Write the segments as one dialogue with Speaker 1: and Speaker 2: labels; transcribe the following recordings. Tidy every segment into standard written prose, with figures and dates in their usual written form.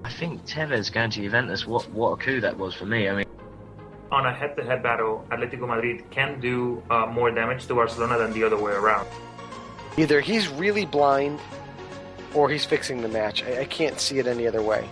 Speaker 1: I think Tevez going to Juventus, what a coup that was for me. I mean,
Speaker 2: on a head-to-head battle, Atletico Madrid can do more damage to Barcelona than the other way around.
Speaker 3: Either he's really blind or he's fixing the match. I can't see it any other way.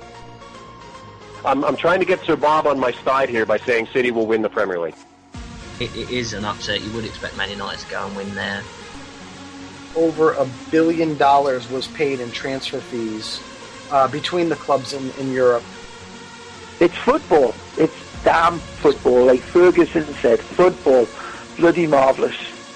Speaker 4: I'm trying to get Sir Bob on my side here by saying City will win the Premier League.
Speaker 1: It is an upset. You would expect Man United to go and win there.
Speaker 3: Over $1 billion was paid in transfer fees between the clubs in Europe.
Speaker 5: It's football. It's damn football. Like Ferguson said, football. Bloody marvellous.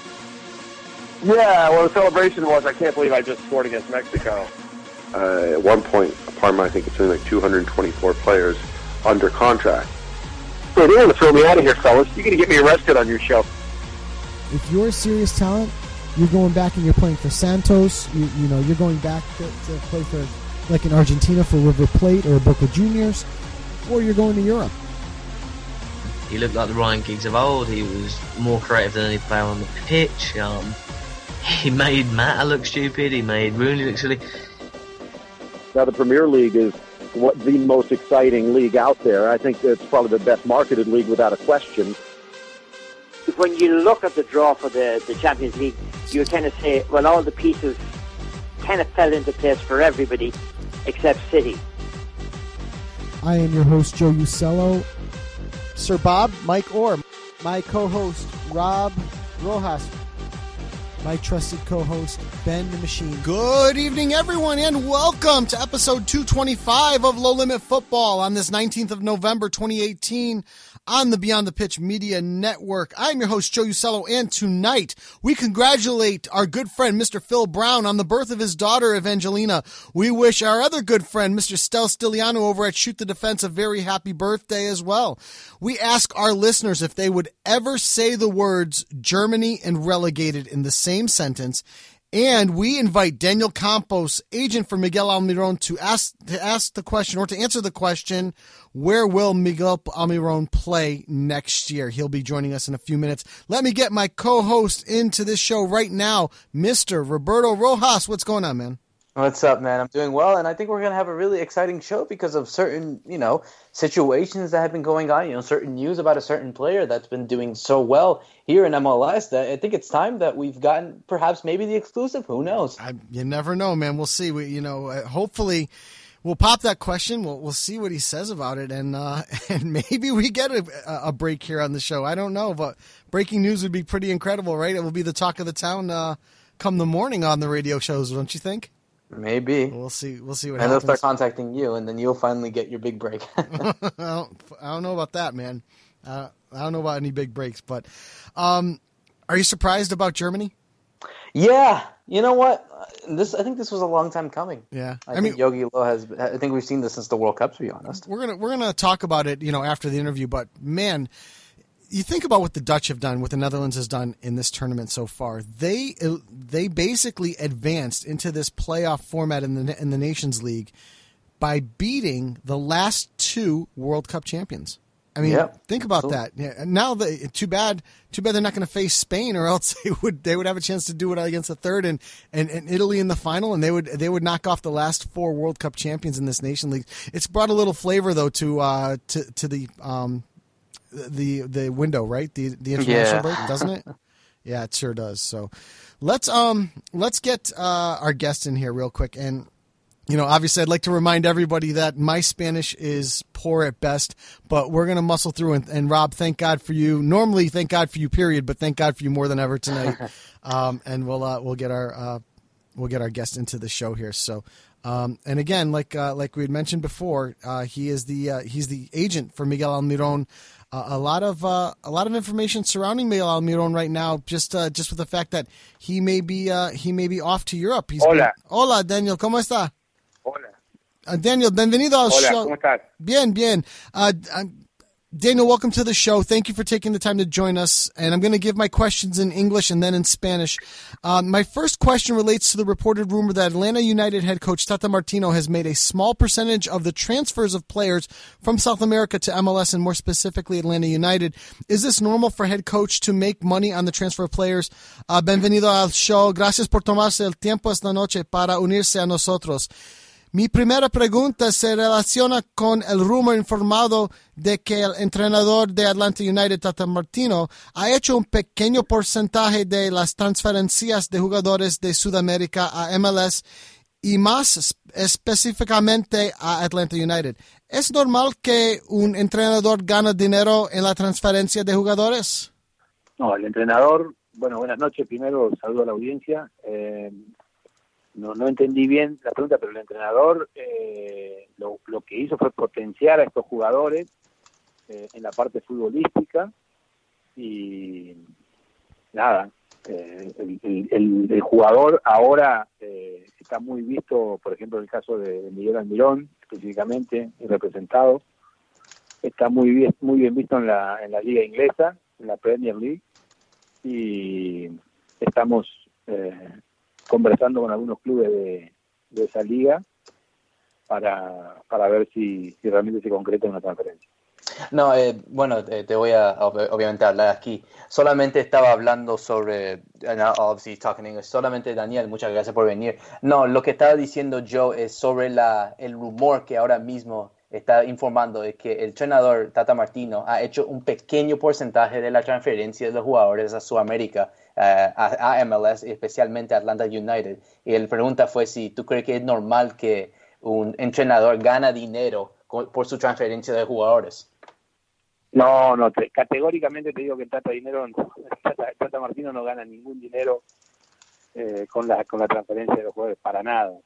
Speaker 4: Yeah, well, the celebration was, I can't believe I just scored against Mexico. At one point, Parma, I think it's something like 224 players under contract. Hey, they're going to throw me out of here, fellas. You're going to get me arrested on your show.
Speaker 6: If you're a serious talent, you're going back and you're playing for Santos. You know, you're going back to play for, like in Argentina, for River Plate or Boca Juniors, or you're going to Europe.
Speaker 1: He looked like the Ryan Giggs of old. He was more creative than any player on the pitch. He made Mata look stupid. He made Rooney look silly.
Speaker 4: Now, the Premier League is the most exciting league out there. I think it's probably the best marketed league without a question.
Speaker 5: When you look at the draw for the Champions League, you kind of say, well, all the pieces kind of fell into place for everybody except City.
Speaker 6: I am your host, Joe Usello. Sir Bob, Mike Orr. My co-host, Rob Rojas. My trusted co-host, Ben the Machine.
Speaker 7: Good evening, everyone, and welcome to episode 225 of Low Limit Football on this 19th of November, 2018, on the Beyond the Pitch Media Network. I'm your host, Joe Usello, and tonight we congratulate our good friend, Mr. Phil Brown, on the birth of his daughter, Evangelina. We wish our other good friend, Mr. Stel Stiliano, over at Shoot the Defense, a very happy birthday as well. We ask our listeners if they would ever say the words Germany and relegated in the same sentence, and we invite Daniel Campos, agent for Miguel Almiron, to ask the question, or to answer the question, where will Miguel Almiron play next year? He'll be joining us in a few minutes. Let me get my co-host into this show right now, Mr. Roberto Rojas. What's going on, man?
Speaker 8: What's up, man? I'm doing well, and I think we're going to have a really exciting show because of certain, situations that have been going on, certain news about a certain player that's been doing so well here in MLS that I think it's time that we've gotten perhaps maybe the exclusive. Who knows?
Speaker 7: You never know, man. We'll see. Hopefully we'll pop that question. We'll see what he says about it, and maybe we get a break here on the show. I don't know, but breaking news would be pretty incredible, right? It will be the talk of the town come the morning on the radio shows, don't you think?
Speaker 8: Maybe.
Speaker 7: We'll see what happens.
Speaker 8: And they'll start contacting you, and then you'll finally get your big break.
Speaker 7: I don't know about that, man. I don't know about any big breaks, but are you surprised about Germany?
Speaker 8: Yeah. You know what? I think this was a long time coming.
Speaker 7: Yeah.
Speaker 8: I think Yogi Low I think we've seen this since the World Cup, to be honest.
Speaker 7: We're gonna talk about it, after the interview, but man, you think about what the Dutch have done, what the Netherlands has done in this tournament so far. They basically advanced into this playoff format in the Nations League by beating the last two World Cup champions. I mean, think about that. Yeah, now, too bad they're not going to face Spain, or else they would have a chance to do it against the third and Italy in the final, and they would knock off the last four World Cup champions in this Nation League. It's brought a little flavor though to the window, right? The international break, doesn't it? Yeah, it sure does. So let's get our guest in here real quick. And obviously I'd like to remind everybody that my Spanish is poor at best, but we're going to muscle through. And Rob, thank God for you. Normally, thank God for you, period, but thank God for you more than ever tonight. And we'll get our guest into the show here. So. And again, like we had mentioned before, he's the agent for Miguel Almiron. A lot of information surrounding Miguel Almiron right now, just with the fact that he may be off to Europe. Hola, Daniel, ¿cómo está?
Speaker 9: Hola.
Speaker 7: Daniel, bienvenido al show.
Speaker 9: Hola, ¿cómo estás?
Speaker 7: Bien. Daniel, welcome to the show. Thank you for taking the time to join us. And I'm going to give my questions in English and then in Spanish. My first question relates to the reported rumor that Atlanta United head coach Tata Martino has made a small percentage of the transfers of players from South America to MLS, and more specifically Atlanta United. Is this normal for head coach to make money on the transfer of players? Bienvenido al show. Gracias por tomarse el tiempo esta noche para unirse a nosotros. Mi primera pregunta se relaciona con el rumor informado de que el entrenador de Atlanta United, Tata Martino, ha hecho un pequeño porcentaje de las transferencias de jugadores de Sudamérica a MLS y más específicamente a Atlanta United. ¿Es normal que un entrenador gane dinero en la transferencia de jugadores?
Speaker 9: No, el entrenador, bueno, buenas noches, primero saludo a la audiencia. No entendí bien la pregunta, pero el entrenador lo que hizo fue potenciar a estos jugadores en la parte futbolística y nada, el jugador ahora está muy visto, por ejemplo, en el caso de Miguel Almirón, específicamente, y representado, está muy bien visto en la liga inglesa, en la Premier League, y estamos conversando con algunos clubes de esa liga para ver si realmente se concreta una transferencia.
Speaker 8: No, te voy a obviamente hablar aquí. Solamente estaba hablando sobre, obviously talking English, solamente Daniel, muchas gracias por venir. No, lo que estaba diciendo yo es sobre el rumor que ahora mismo está informando de que el entrenador Tata Martino ha hecho un pequeño porcentaje de la transferencia de los jugadores a Sudamérica, a MLS, especialmente a Atlanta United. Y la pregunta fue si tú crees que es normal que un entrenador gana dinero por su transferencia de jugadores.
Speaker 9: No, categóricamente te digo que Tata Martino no gana ningún dinero con la transferencia de los jugadores, para nada.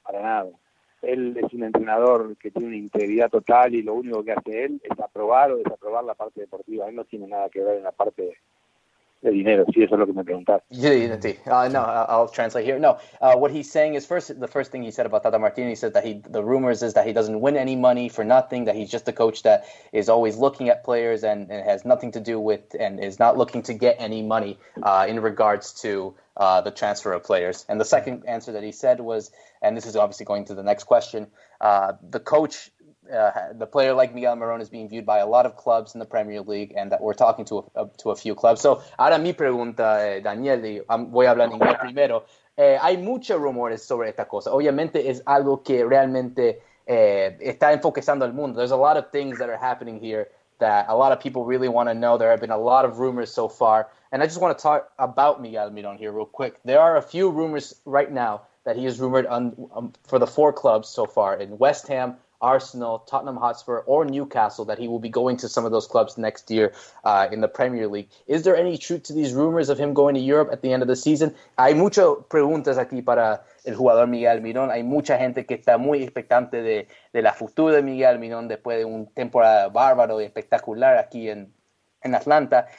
Speaker 9: Él es un entrenador que tiene una integridad total y lo único que hace él es aprobar o desaprobar la parte deportiva. Él no tiene nada que ver en la parte de dinero, si eso es lo que me preguntaste.
Speaker 8: No, I'll translate here. No, what he's saying is the first thing he said about Tata Martino, he said that the rumors is that he doesn't win any money for nothing, that he's just a coach that is always looking at players and has nothing to do with and is not looking to get any money in regards to the transfer of players. And the second answer that he said was, and this is obviously going to the next question, the coach, the player like Miguel Almirón is being viewed by a lot of clubs in the Premier League, and that we're talking to a few clubs. So, ahora mi pregunta, Daniel, y voy a hablar en inglés primero. Hay muchos rumores sobre esta cosa. Obviamente es algo que realmente está enfocando al mundo. There's a lot of things that are happening here that a lot of people really want to know. There have been a lot of rumors so far. And I just want to talk about Miguel Almirón here real quick. There are a few rumors right now that he is rumored for the 4 clubs so far, in West Ham, Arsenal, Tottenham Hotspur, or Newcastle, that he will be going to some of those clubs next year in the Premier League. Is there any truth to these rumors of him going to Europe at the end of the season? Hay muchas preguntas aquí para el jugador Miguel Almirón. Hay mucha gente que está muy expectante de la futuro de Miguel Almirón después de una temporada bárbaro y espectacular aquí en Atlanta.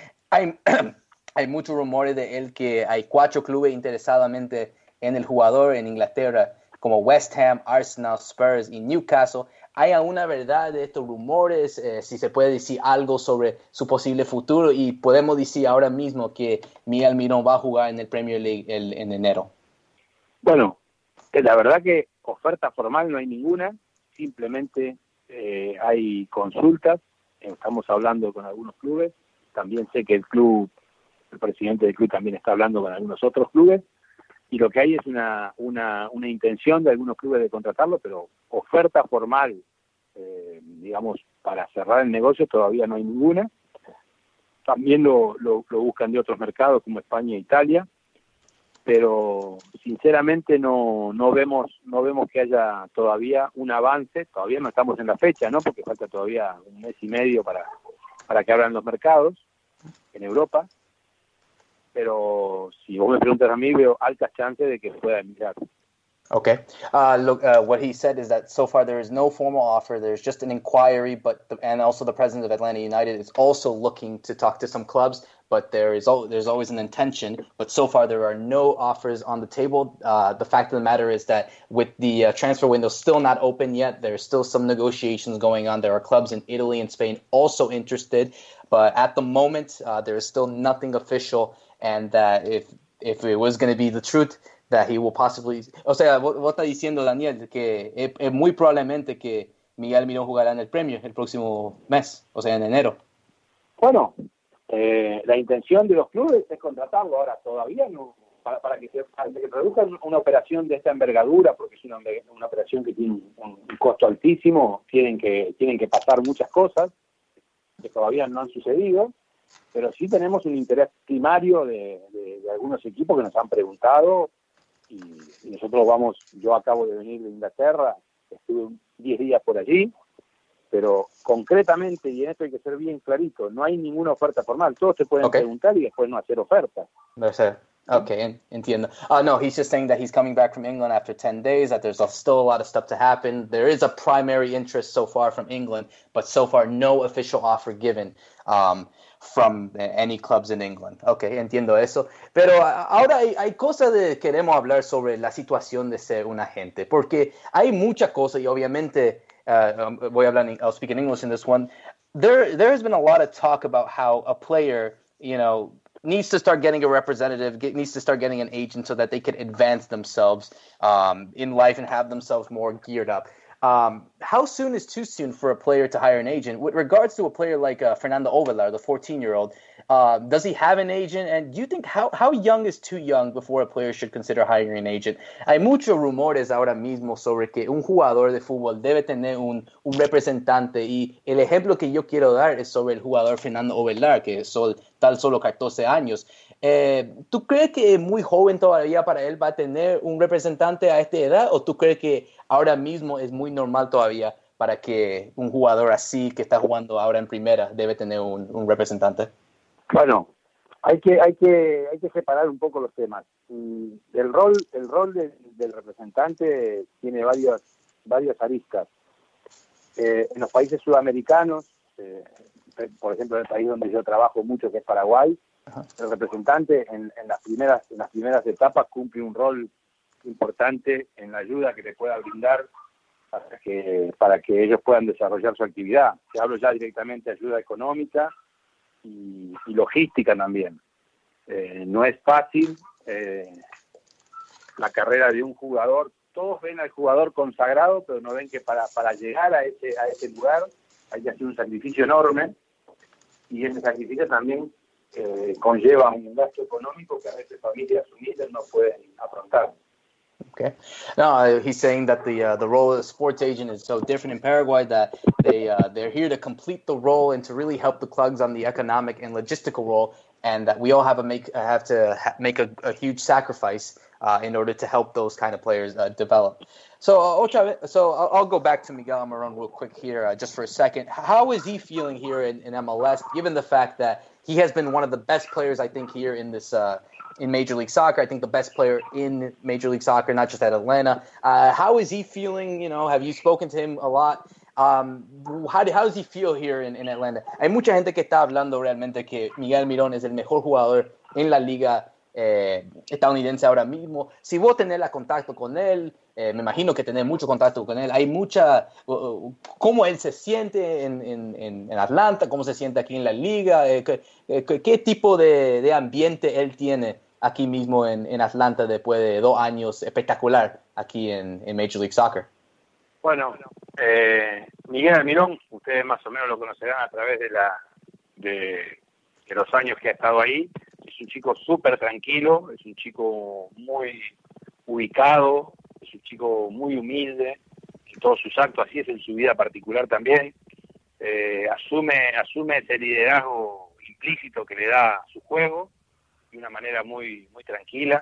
Speaker 8: Hay muchos rumores de él que hay 4 clubes interesadamente en el jugador en Inglaterra, como West Ham, Arsenal, Spurs y Newcastle. ¿Hay alguna verdad de estos rumores? Si se puede decir algo sobre su posible futuro, y podemos decir ahora mismo que Miguel Almirón va a jugar en el Premier League en enero.
Speaker 9: Bueno, la verdad que oferta formal no hay ninguna, simplemente hay consultas, estamos hablando con algunos clubes, también sé que el presidente del club también está hablando con algunos otros clubes, y lo que hay es una intención de algunos clubes de contratarlo, pero oferta formal, digamos, para cerrar el negocio todavía no hay ninguna. También lo buscan de otros mercados como España e Italia, pero sinceramente no vemos que haya todavía un avance. Todavía no estamos en la fecha, ¿no? Porque falta todavía un mes y medio para que abran los mercados en Europa. Pero si vos me preguntas a mí, veo altas chances de que pueda emigrar.
Speaker 8: Okay. What he said is that so far there is no formal offer. There's just an inquiry, and also the president of Atlanta United is also looking to talk to some clubs, but there's always an intention. But so far there are no offers on the table. The fact of the matter is that with the transfer window still not open yet, there's still some negotiations going on. There are clubs in Italy and Spain also interested, but at the moment there is still nothing official. And that if it was going to be the truth, that he will possibly... O sea, vos estás diciendo, Daniel, que es muy probablemente que Miguel Almirón jugará en el Premier el próximo mes, o sea, en enero.
Speaker 9: Bueno, la intención de los clubes es contratarlo. Ahora, todavía no para que produzca una operación de esta envergadura, porque es una operación que tiene un costo altísimo, tienen que pasar muchas cosas que todavía no han sucedido, pero sí tenemos un interés primario de algunos equipos que nos han preguntado, y nosotros yo acabo de venir de Inglaterra, estuve 10 días por allí, pero concretamente, y en esto hay que ser bien clarito, no hay ninguna oferta formal. Todos te pueden preguntar y después no hacer oferta.
Speaker 8: Okay, entiendo. No, he's just saying that he's coming back from England after 10 days, that there's still a lot of stuff to happen. There is a primary interest so far from England, but so far no official offer given from any clubs in England. Okay, entiendo eso. Pero ahora hay cosas de queremos hablar sobre la situación de ser un agente, porque hay muchas cosas y obviamente I'll speak in English in this one. There has been a lot of talk about how a player, needs to start getting a representative, needs to start getting an agent so that they can advance themselves in life and have themselves more geared up. How soon is too soon for a player to hire an agent? With regards to a player like Fernando Ovelar, the 14-year-old, does he have an agent? And do you think how young is too young before a player should consider hiring an agent? Hay muchos rumores ahora mismo sobre que un jugador de fútbol debe tener un representante, y el ejemplo que yo quiero dar es sobre el jugador Fernando Ovelar, que es solo 14 años. ¿Tú crees que es muy joven todavía para él va a tener un representante a esta edad, o tú crees que ahora mismo es muy normal todavía para que un jugador así que está jugando ahora en primera debe tener un representante?
Speaker 9: Bueno, hay que separar un poco los temas. El rol del representante tiene varias aristas. En los países sudamericanos, por ejemplo, en el país donde yo trabajo mucho, que es Paraguay, el representante en las primeras etapas cumple un rol importante en la ayuda que le pueda brindar para que ellos puedan desarrollar su actividad. Te hablo ya directamente de ayuda económica y logística también. No es fácil la carrera de un jugador. Todos ven al jugador consagrado, pero no ven que para llegar a ese lugar hay que hacer un sacrificio enorme, y ese sacrificio también conlleva un gasto económico que a veces familias humildes no pueden afrontar.
Speaker 8: Okay. No, he's saying that the role of the sports agent is so different in Paraguay, that they're here to complete the role and to really help the clubs on the economic and logistical role, and that we all have to make a huge sacrifice in order to help those kind of players develop. So I'll go back to Miguel Almirón real quick here, just for a second. How is he feeling here in MLS, given the fact that he has been one of the best players, I think, here in this in Major League Soccer? I think the best player in Major League Soccer, not just at Atlanta. How is he feeling? Have you spoken to him a lot? How does he feel here in Atlanta? Hay mucha gente que está hablando realmente que Miguel Almirón es el mejor jugador en la liga estadounidense ahora mismo. Si vos tenés contacto con él, me imagino que tenés mucho contacto con él. Hay cómo él se siente en Atlanta, cómo se siente aquí en la liga, qué tipo de ambiente él tiene aquí mismo en Atlanta después de 2 años espectacular aquí en Major League Soccer.
Speaker 9: Bueno, Miguel Almirón, ustedes más o menos lo conocerán a través de los años que ha estado ahí. Es un chico súper tranquilo, es un chico muy ubicado, es un chico muy humilde en todos sus actos, así es en su vida particular también. Asume ese liderazgo implícito que le da su juego de una manera muy, muy tranquila.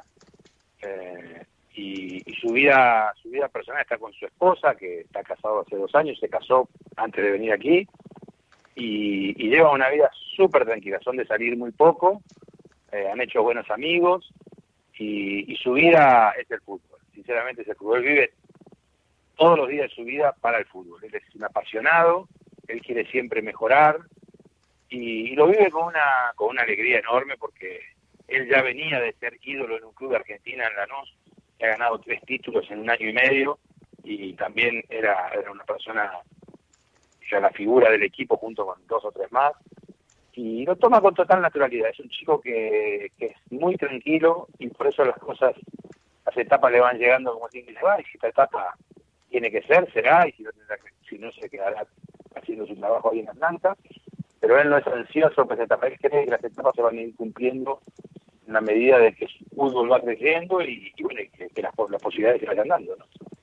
Speaker 9: Y su vida personal está con su esposa, que está casado hace 2 años, se casó antes de venir aquí, y lleva una vida súper tranquila. Son de salir muy poco, han hecho buenos amigos, y su vida es el fútbol. Sinceramente es el fútbol. Él vive todos los días de su vida para el fútbol. Él es un apasionado, él quiere siempre mejorar, y lo vive con una alegría enorme, porque él ya venía de ser ídolo en un club de Argentina, en Lanús, que ha ganado 3 títulos en 1 año y medio, y también era una persona, ya la figura del equipo junto con 2 o 3 más, y lo toma con total naturalidad. Es un chico que es muy tranquilo, y por eso las etapas le van llegando como tiene que llevar, y si esta etapa tiene que ser, será, y si no se quedará haciendo su trabajo ahí en Atlanta. Pero él no es ansioso por esa etapa, él cree que las etapas se van a ir cumpliendo una medida de que su fútbol va creciendo y bueno, que las posibilidades se vayan dando, ¿no?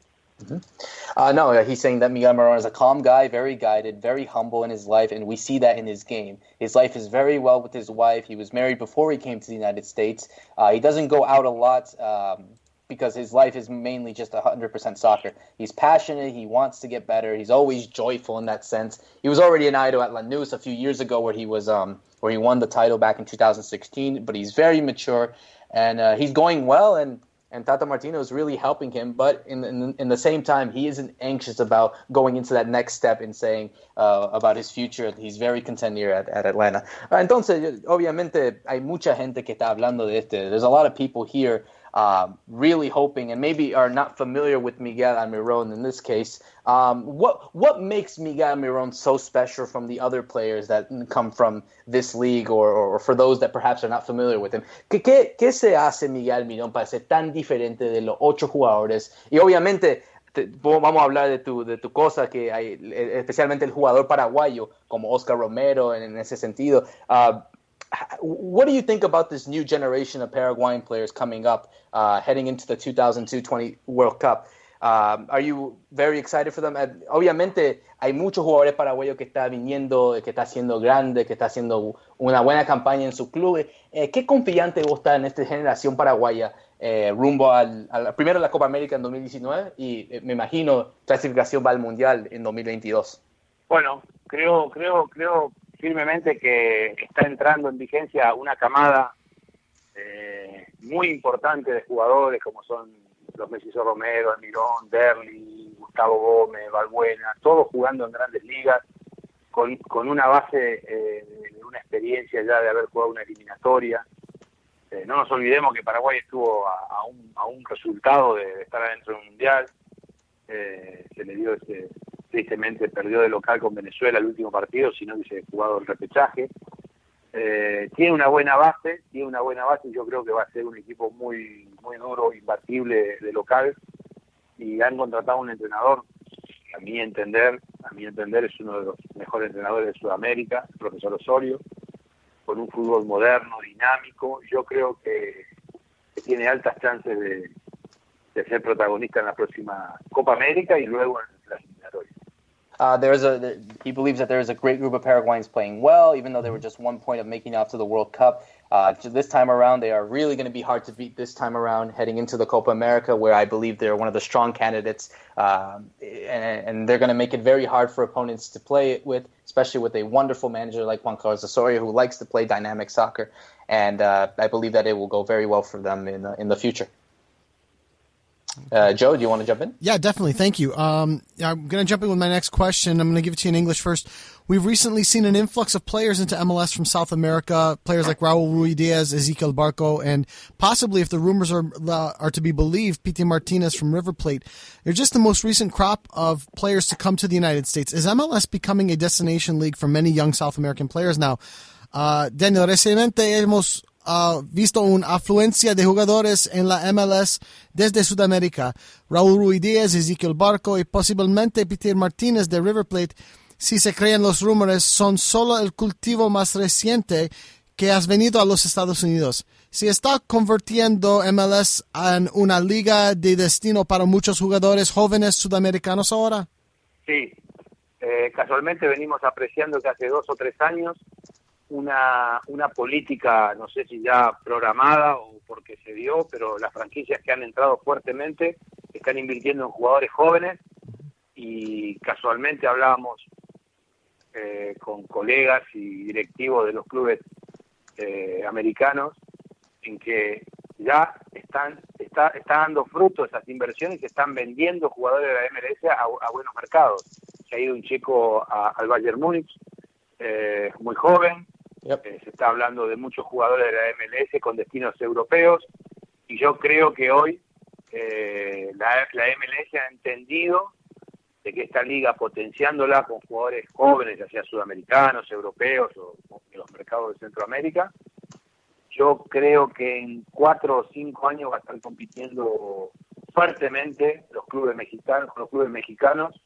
Speaker 8: No, he's saying that Miguel Almirón is a calm guy, very guided, very humble in his life, and we see that in his game. His life is very well with his wife. He was married before he came to the United States. He doesn't go out a lot because his life is mainly just 100% soccer. He's passionate. He wants to get better. He's always joyful in that sense. He was already an idol at Lanús a few years ago where he was where he won the title back in 2016, but he's very mature, and he's going well, and Tata Martino is really helping him, but in the same time, he isn't anxious about going into that next step and saying about his future. He's very content here at Atlanta. Entonces, obviamente, hay mucha gente que está hablando de este. There's a lot of people here really hoping, and maybe are not familiar with Miguel Almirón in this case. What makes Miguel Almirón so special from the other players that come from this league, or for those that perhaps are not familiar with him? ¿Qué se hace Miguel Almirón para ser tan diferente de los 8 jugadores? Y obviamente vamos a hablar de tu cosa, que hay, especialmente el jugador paraguayo como Oscar Romero en ese sentido. What do you think about this new generation of Paraguayan players coming up, heading into the 2020 World Cup? Are you very excited for them? Obviamente hay muchos jugadores paraguayos que está viniendo, que está haciendo grande, que está haciendo una buena campaña en su club. ¿Qué confiante vos estás en esta generación paraguaya rumbo primero a la Copa América en 2019 y me imagino clasificación va al Mundial en 2022?
Speaker 9: Bueno, creo firmemente que está entrando en vigencia una camada muy importante de jugadores como son los Mellizos Romero, Almirón, Derli, Gustavo Gómez, Valbuena, todos jugando en grandes ligas con una base de una experiencia ya de haber jugado una eliminatoria. No nos olvidemos que Paraguay estuvo a un resultado de estar adentro de un mundial. Se le dio tristemente perdió de local con Venezuela el último partido, si no hubiese jugado el repechaje. Tiene una buena base y yo creo que va a ser un equipo muy muy duro, imbatible de local, y han contratado un entrenador, a mi entender es uno de los mejores entrenadores de Sudamérica, el profesor Osorio, con un fútbol moderno, dinámico. Yo creo que tiene altas chances de ser protagonista en la próxima Copa América y luego en las eliminatorias.
Speaker 8: He believes that there is a great group of Paraguayans playing well, even though they were just 1 point of making it out to the World Cup. This time around, they are really going to be hard to beat this time around, heading into the Copa America, where I believe they're one of the strong candidates, and they're going to make it very hard for opponents to play it with, especially with a wonderful manager like Juan Carlos Osorio, who likes to play dynamic soccer, and I believe that it will go very well for them in the future. Joe, do you want to jump in?
Speaker 7: Yeah, definitely. Thank you. I'm going to jump in with my next question. I'm going to give it to you in English first. We've recently seen an influx of players into MLS from South America, players like Raul Ruidiaz, Ezequiel Barco, and possibly, if the rumors are to be believed, Pity Martinez from River Plate. They're just the most recent crop of players to come to the United States. Is MLS becoming a destination league for many young South American players now? Daniel, recientemente hemos visto una afluencia de jugadores en la MLS desde Sudamérica. Raúl Ruidiaz, Ezequiel Barco y posiblemente Peter Martínez de River Plate. Si se creen los rumores, son solo el cultivo más reciente que has venido a los Estados Unidos. ¿Se está convirtiendo MLS en una liga de destino para muchos jugadores jóvenes sudamericanos ahora?
Speaker 9: Sí, casualmente venimos apreciando que hace 2 o 3 años una política, no sé si ya programada o porque se dio, pero las franquicias que han entrado fuertemente están invirtiendo en jugadores jóvenes, y casualmente hablábamos con colegas y directivos de los clubes americanos en que ya está dando fruto esas inversiones y se están vendiendo jugadores de la MLS a buenos mercados. Se ha ido un chico al Bayern Múnich, muy joven. Se está hablando de muchos jugadores de la MLS con destinos europeos, y yo creo que hoy la MLS ha entendido de que esta liga, potenciándola con jugadores jóvenes, ya sea sudamericanos, europeos o de los mercados de Centroamérica, yo creo que en 4 o 5 años va a estar compitiendo fuertemente los clubes mexicanos con los clubes mexicanos,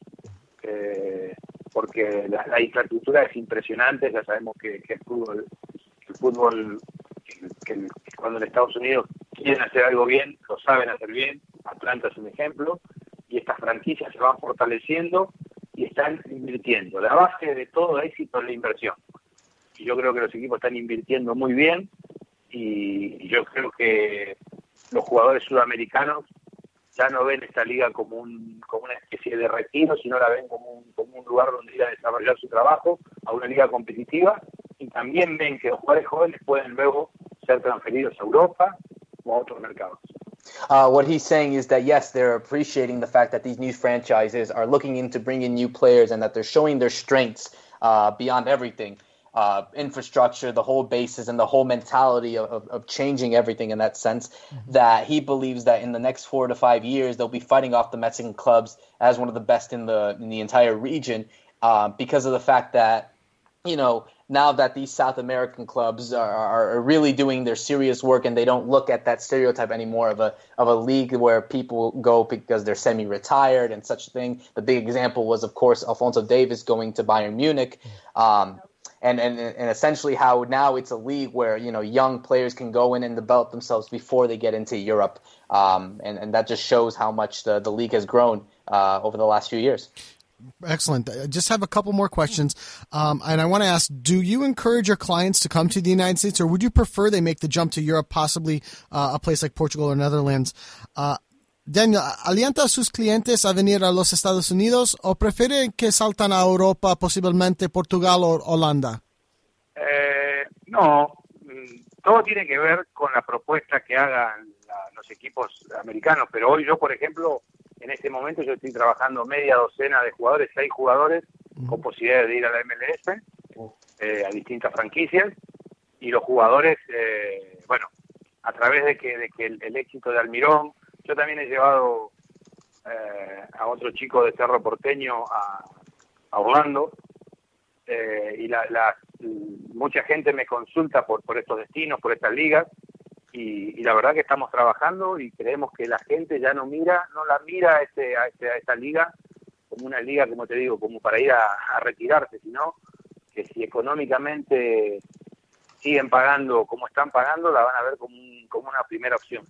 Speaker 9: porque la infraestructura es impresionante. Ya sabemos que el fútbol, que cuando en Estados Unidos quieren hacer algo bien, lo saben hacer bien. Atlanta es un ejemplo, y estas franquicias se van fortaleciendo y están invirtiendo. La base de todo éxito es la inversión. Y yo creo que los equipos están invirtiendo muy bien, y yo creo que los jugadores sudamericanos ya no ven esta liga como una especie de retiro, sino la ven como un lugar donde ir a desarrollar su trabajo, a una liga competitiva, y también ven que los jugadores jóvenes pueden luego ser transferidos a Europa o a otros mercados.
Speaker 8: What he's saying is that, yes, they're appreciating the fact that these new franchises are looking into bringing new players and that they're showing their strengths beyond everything. Infrastructure, the whole basis, and the whole mentality of changing everything in that sense, that he believes that in the next 4 to 5 years, they'll be fighting off the Mexican clubs as one of the best in the entire region because of the fact that, you know, now that these South American clubs are really doing their serious work and they don't look at that stereotype anymore of a league where people go because they're semi-retired and such a thing. The big example was, of course, Alphonso Davies going to Bayern Munich. And essentially how now it's a league where, you know, young players can go in and develop themselves before they get into Europe. And that just shows how much the league has grown over the last few years.
Speaker 7: Excellent. I just have a couple more questions. And I want to ask, do you encourage your clients to come to the United States, or would you prefer they make the jump to Europe, possibly a place like Portugal or Netherlands? Daniel, ¿alienta a sus clientes a venir a los Estados Unidos o prefiere que saltan a Europa, posiblemente Portugal o Holanda?
Speaker 9: No, todo tiene que ver con la propuesta que hagan los equipos americanos, pero hoy yo, por ejemplo, en este momento yo estoy trabajando media docena de jugadores, 6 jugadores, con posibilidades de ir a la MLS, a distintas franquicias, y los jugadores, bueno, a través de que el éxito de Almirón, yo también he llevado a otro chico de Cerro Porteño a Orlando, y mucha gente me consulta por estos destinos, por estas ligas, y la verdad que estamos trabajando y creemos que la gente ya no la mira a esta liga como una liga, como te digo, como para ir a retirarse, sino que si económicamente siguen pagando como están pagando, la van a ver como una primera opción.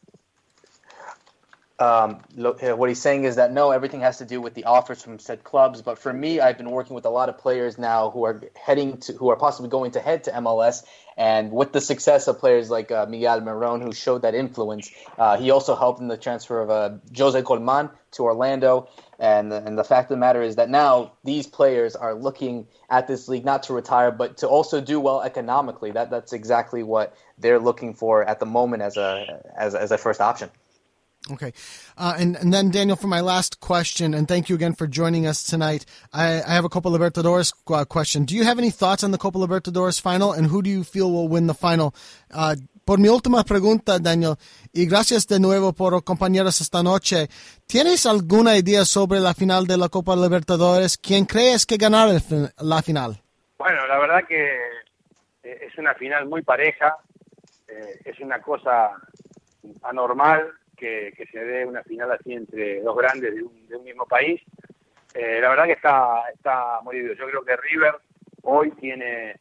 Speaker 8: What he's saying is that no, everything has to do with the offers from said clubs. But for me, I've been working with a lot of players now who are possibly going to head to MLS. And with the success of players like Miguel Marón, who showed that influence, he also helped in the transfer of Jose Colman to Orlando. And the fact of the matter is that now these players are looking at this league not to retire, but to also do well economically. That's exactly what they're looking for at the moment as a first option.
Speaker 7: Okay. And then, Daniel, for my last question, and thank you again for joining us tonight, I have a Copa Libertadores question. Do you have any thoughts on the Copa Libertadores final, and who do you feel will win the final? Por mi última pregunta, Daniel, y gracias de nuevo por acompañarnos esta noche, ¿tienes alguna idea sobre la final de la Copa Libertadores? ¿Quién crees que ganará la final?
Speaker 9: Bueno, la verdad que es una final muy pareja, es una cosa anormal que se dé una final así entre dos grandes de un mismo país. La verdad que está muy divertido. Yo creo que River hoy tiene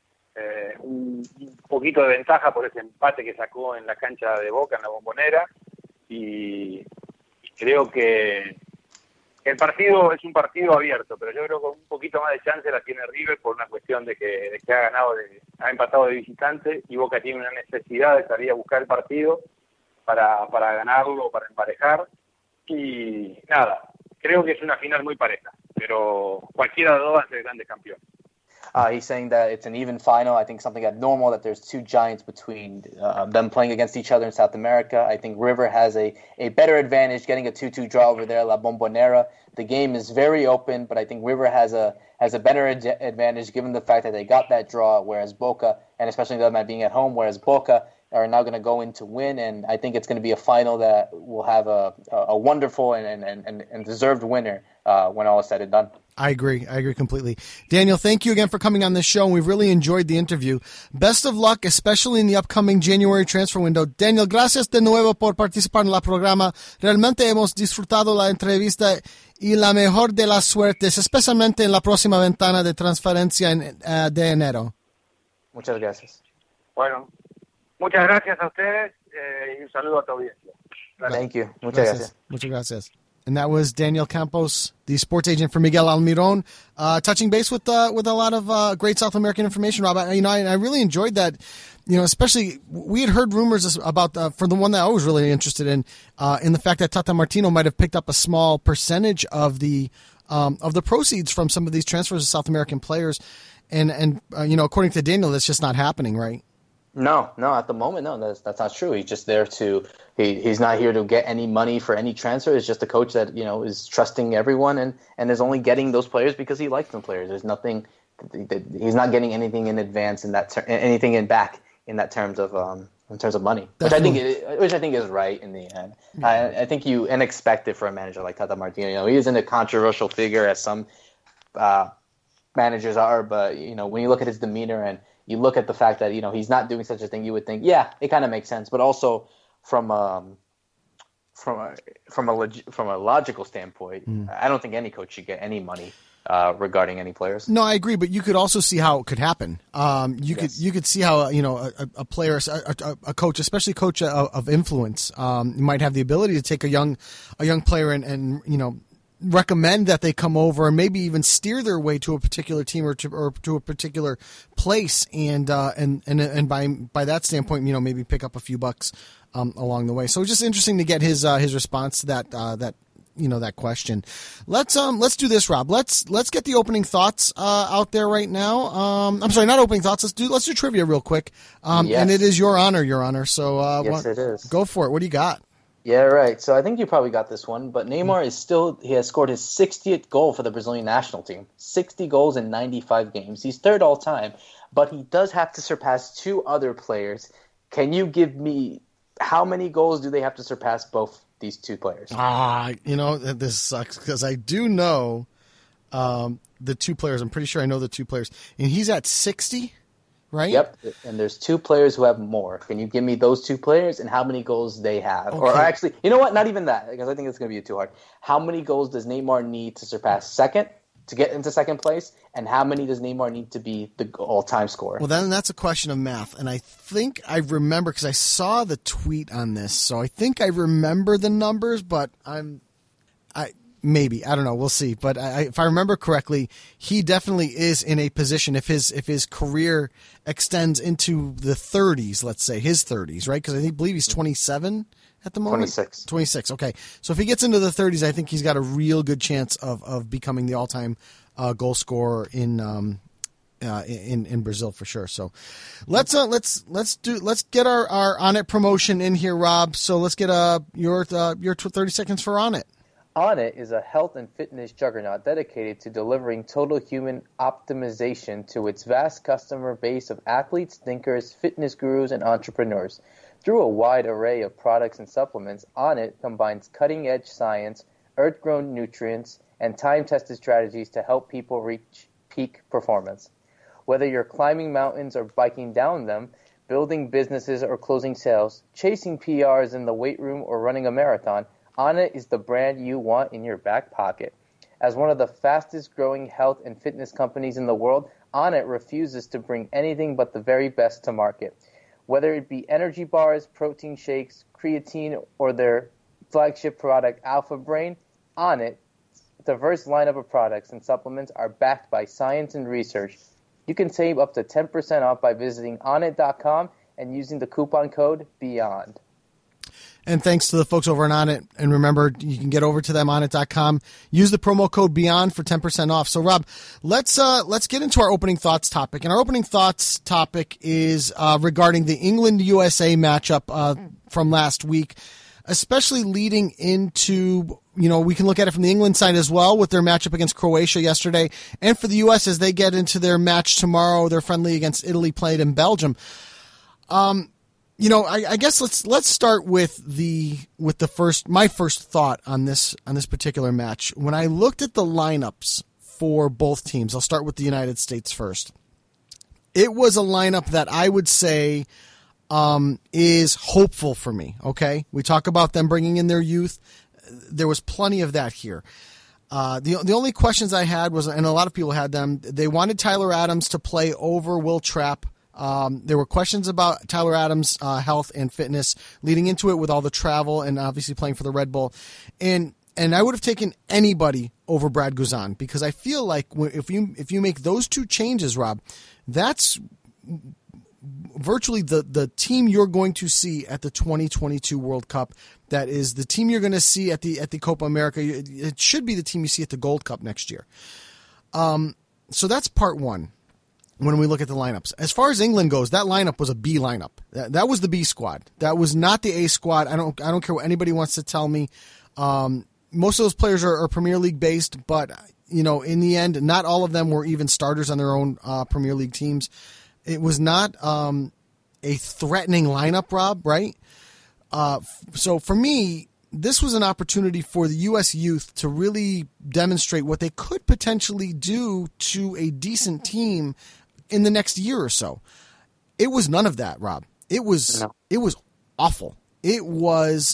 Speaker 9: un poquito de ventaja por ese empate que sacó en la cancha de Boca, en la Bombonera, y creo que el partido es un partido abierto, pero yo creo que un poquito más de chance la tiene River por una cuestión de que ha empatado de visitante, y Boca tiene una necesidad de salir a buscar el partido para ganarlo, para emparejar, y nada, creo que es una final muy pareja, pero cualquiera de los dos va a ser grande campeón.
Speaker 8: He's saying that it's an even final. I think something abnormal that there's two giants between them playing against each other in South America. I think River has a better advantage getting a 2-2 draw over there, La Bombonera. The game is very open, but I think River has a better advantage given the fact that they got that draw, whereas Boca, and especially them being at home, whereas Boca are now going to go in to win, and I think it's going to be a final that will have a wonderful and deserved winner when all is said and done.
Speaker 7: I agree completely. Daniel, thank you again for coming on this show, and we've really enjoyed the interview. Best of luck, especially in the upcoming January transfer window. Daniel, gracias de nuevo por participar en el programa. Realmente hemos disfrutado la entrevista y la mejor de las suertes, especialmente en la próxima ventana de transferencia de enero.
Speaker 8: Muchas gracias.
Speaker 9: Bueno, Muchas gracias a ustedes y un saludo a tu audiencia.
Speaker 8: Thank you. Muchas gracias.
Speaker 7: Muchas gracias. And that was Daniel Campos, the sports agent for Miguel Almiron, touching base with a lot of great South American information, Rob. I really enjoyed that. Especially we had heard rumors about for the one that I was really interested in the fact that Tata Martino might have picked up a small percentage of the proceeds from some of these transfers of South American players, and according to Daniel, that's just not happening, right?
Speaker 8: No, at the moment, no, that's not true. He's just there he's not here to get any money for any transfer. It's just a coach that, is trusting everyone and is only getting those players because he likes them players. There's nothing, he's not getting anything in advance anything in back in that terms of money, which I think is right in the end. I think you expect it for a manager like Tata Martino. He isn't a controversial figure as some managers are, but when you look at his demeanor and you look at the fact that he's not doing such a thing, you would think, yeah, it kind of makes sense. But also from a logical standpoint, I don't think any coach should get any money regarding any players.
Speaker 7: No, I agree, but you could also see how it could happen. You could see how a player, a coach, especially coach of influence, might have the ability to take a young player and recommend that they come over and maybe even steer their way to a particular team or to a particular place, and by that standpoint, maybe pick up a few bucks along the way. So it's just interesting to get his response to that question. Let's do this, Rob. Let's get the opening thoughts out there right now. I'm sorry, not opening thoughts. Let's do trivia real quick.
Speaker 8: Yes.
Speaker 7: And it is your honor. So
Speaker 8: yes, it is.
Speaker 7: Go for it. What do you got?
Speaker 8: Yeah, right. So I think you probably got this one, but Neymar he has scored his 60th goal for the Brazilian national team. 60 goals in 95 games. He's third all time, but he does have to surpass two other players. Can you give me how many goals do they have to surpass both these two players?
Speaker 7: This sucks because I do know the two players. I'm pretty sure I know the two players. And he's at 60, right?
Speaker 8: Yep. And there's two players who have more. Can you give me those two players and how many goals they have? Okay. Or actually, you know what? Not even that, because I think it's going to be too hard. How many goals does Neymar need to surpass second, to get into second place? And how many does Neymar need to be the all-time scorer?
Speaker 7: Well, then that's a question of math. And I think I remember, because I saw the tweet on this, so I think I remember the numbers, but maybe, I don't know, we'll see. But if I remember correctly, he definitely is in a position, if his career extends into the 30s, let's say his 30s, right? Because I believe he's 27 at the moment. 26. Okay, so if he gets into the 30s, I think he's got a real good chance of becoming the all-time goal scorer in Brazil for sure. So let's get our On It promotion in here, Rob. So let's get your 30 seconds for On It.
Speaker 8: On It is a health and fitness juggernaut dedicated to delivering total human optimization to its vast customer base of athletes, thinkers, fitness gurus, and entrepreneurs. Through a wide array of products and supplements, On It combines cutting-edge science, earth-grown nutrients, and time-tested strategies to help people reach peak performance. Whether you're climbing mountains or biking down them, building businesses or closing sales, chasing PRs in the weight room or running a marathon, On It is the brand you want in your back pocket. As one of the fastest growing health and fitness companies in the world, On It refuses to bring anything but the very best to market. Whether it be energy bars, protein shakes, creatine, or their flagship product, Alpha Brain, On It, diverse lineup of products and supplements are backed by science and research. You can save up to 10% off by visiting onit.com and using the coupon code BEYOND.
Speaker 7: And thanks to the folks over on Onnit. And remember, you can get over to them, onnit.com. Use the promo code BEYOND for 10% off. So, Rob, let's get into our opening thoughts topic. And our opening thoughts topic is regarding the England-USA matchup from last week, especially leading into, we can look at it from the England side as well with their matchup against Croatia yesterday, and for the U.S. as they get into their match tomorrow, their friendly against Italy played in Belgium. I guess let's start with my first thought on this particular match. When I looked at the lineups for both teams, I'll start with the United States first. It was a lineup that I would say is hopeful for me. Okay, we talk about them bringing in their youth. There was plenty of that here. The only questions I had was, and a lot of people had them, they wanted Tyler Adams to play over Will Trapp There were questions about Tyler Adams' health and fitness leading into it with all the travel and obviously playing for the Red Bull. And I would have taken anybody over Brad Guzan because I feel like if you make those two changes, Rob, that's virtually the team you're going to see at the 2022 World Cup. That is the team you're going to see at the Copa America. It should be the team you see at the Gold Cup next year. So that's part one when we look at the lineups. As far as England goes, that lineup was a B lineup. That was the B squad. That was not the A squad. I don't care what anybody wants to tell me. Most of those players are Premier League based, but in the end, not all of them were even starters on their own Premier League teams. It was not a threatening lineup, Rob, right? So for me, this was an opportunity for the U.S. youth to really demonstrate what they could potentially do to a decent team in the next year or so. It was none of that, Rob. It was awful. It was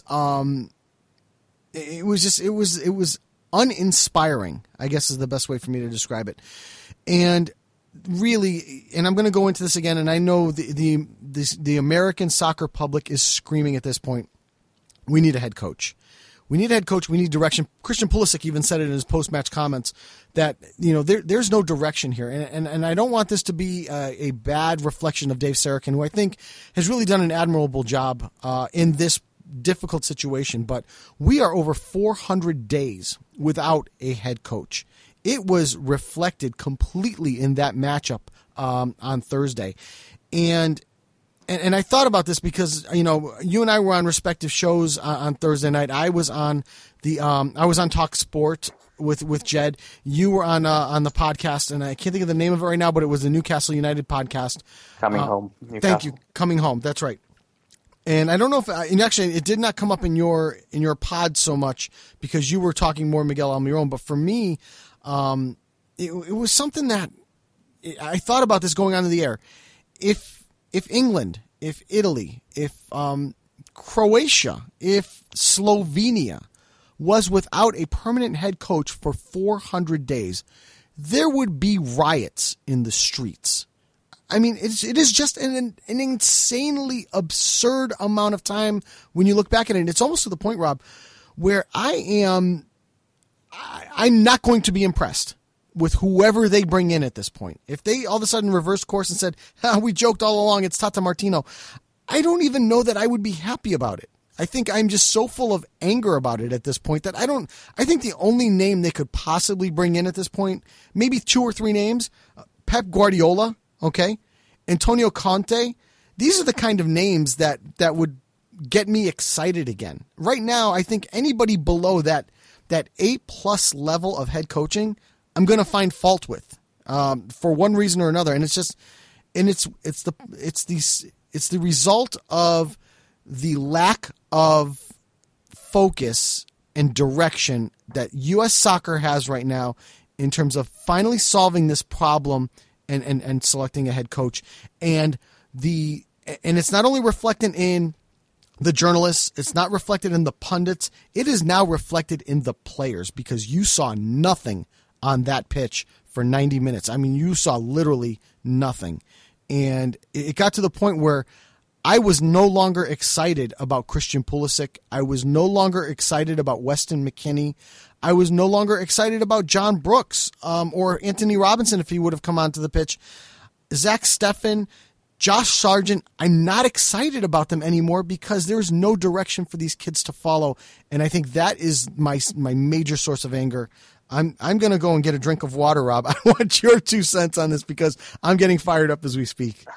Speaker 7: uninspiring, I guess is the best way for me to describe it. And really, and I'm going to go into this again, and I know the American soccer public is screaming at this point, we need a head coach. We need a head coach. We need direction. Christian Pulisic even said it in his post-match comments that there's no direction here, and I don't want this to be a bad reflection of Dave Sarachan, who I think has really done an admirable job in this difficult situation. But we are over 400 days without a head coach. It was reflected completely in that matchup on Thursday, and I thought about this because you and I were on respective shows on Thursday night. I was on Talk Sport with Jed. You were on the podcast, and I can't think of the name of it right now, but it was the Newcastle United podcast.
Speaker 8: Coming Home. Newcastle.
Speaker 7: Thank you, Coming Home. That's right. And I don't know if actually it did not come up in your pod so much because you were talking more Miguel Almiron, but for me, it was something that I thought about this going on in the air. If England, if Italy, if Croatia, if Slovenia was without a permanent head coach for 400 days, there would be riots in the streets. I mean, it is just an insanely absurd amount of time when you look back at it. It's almost to the point, Rob, where I'm not going to be impressed with whoever they bring in at this point. If they all of a sudden reverse course and said, we joked all along, it's Tata Martino, I don't even know that I would be happy about it. I think I'm just so full of anger about it at this point that I think the only name they could possibly bring in at this point, maybe 2 or 3 names, Pep Guardiola, okay, Antonio Conte, these are the kind of names that would get me excited again. Right now, I think anybody below that A+ level of head coaching, I'm going to find fault with for one reason or another, and it's the result of the lack of focus and direction that U.S. soccer has right now in terms of finally solving this problem and selecting a head coach, and it's not only reflected in the journalists, it's not reflected in the pundits, it is now reflected in the players because you saw nothing on that pitch for 90 minutes. I mean, you saw literally nothing. And it got to the point where I was no longer excited about Christian Pulisic. I was no longer excited about Weston McKennie. I was no longer excited about John Brooks or Anthony Robinson if he would have come onto the pitch. Zach Steffen, Josh Sargent, I'm not excited about them anymore because there's no direction for these kids to follow. And I think that is my major source of anger. I'm going to go and get a drink of water, Rob. I want your 2 cents on this because I'm getting fired up as we speak.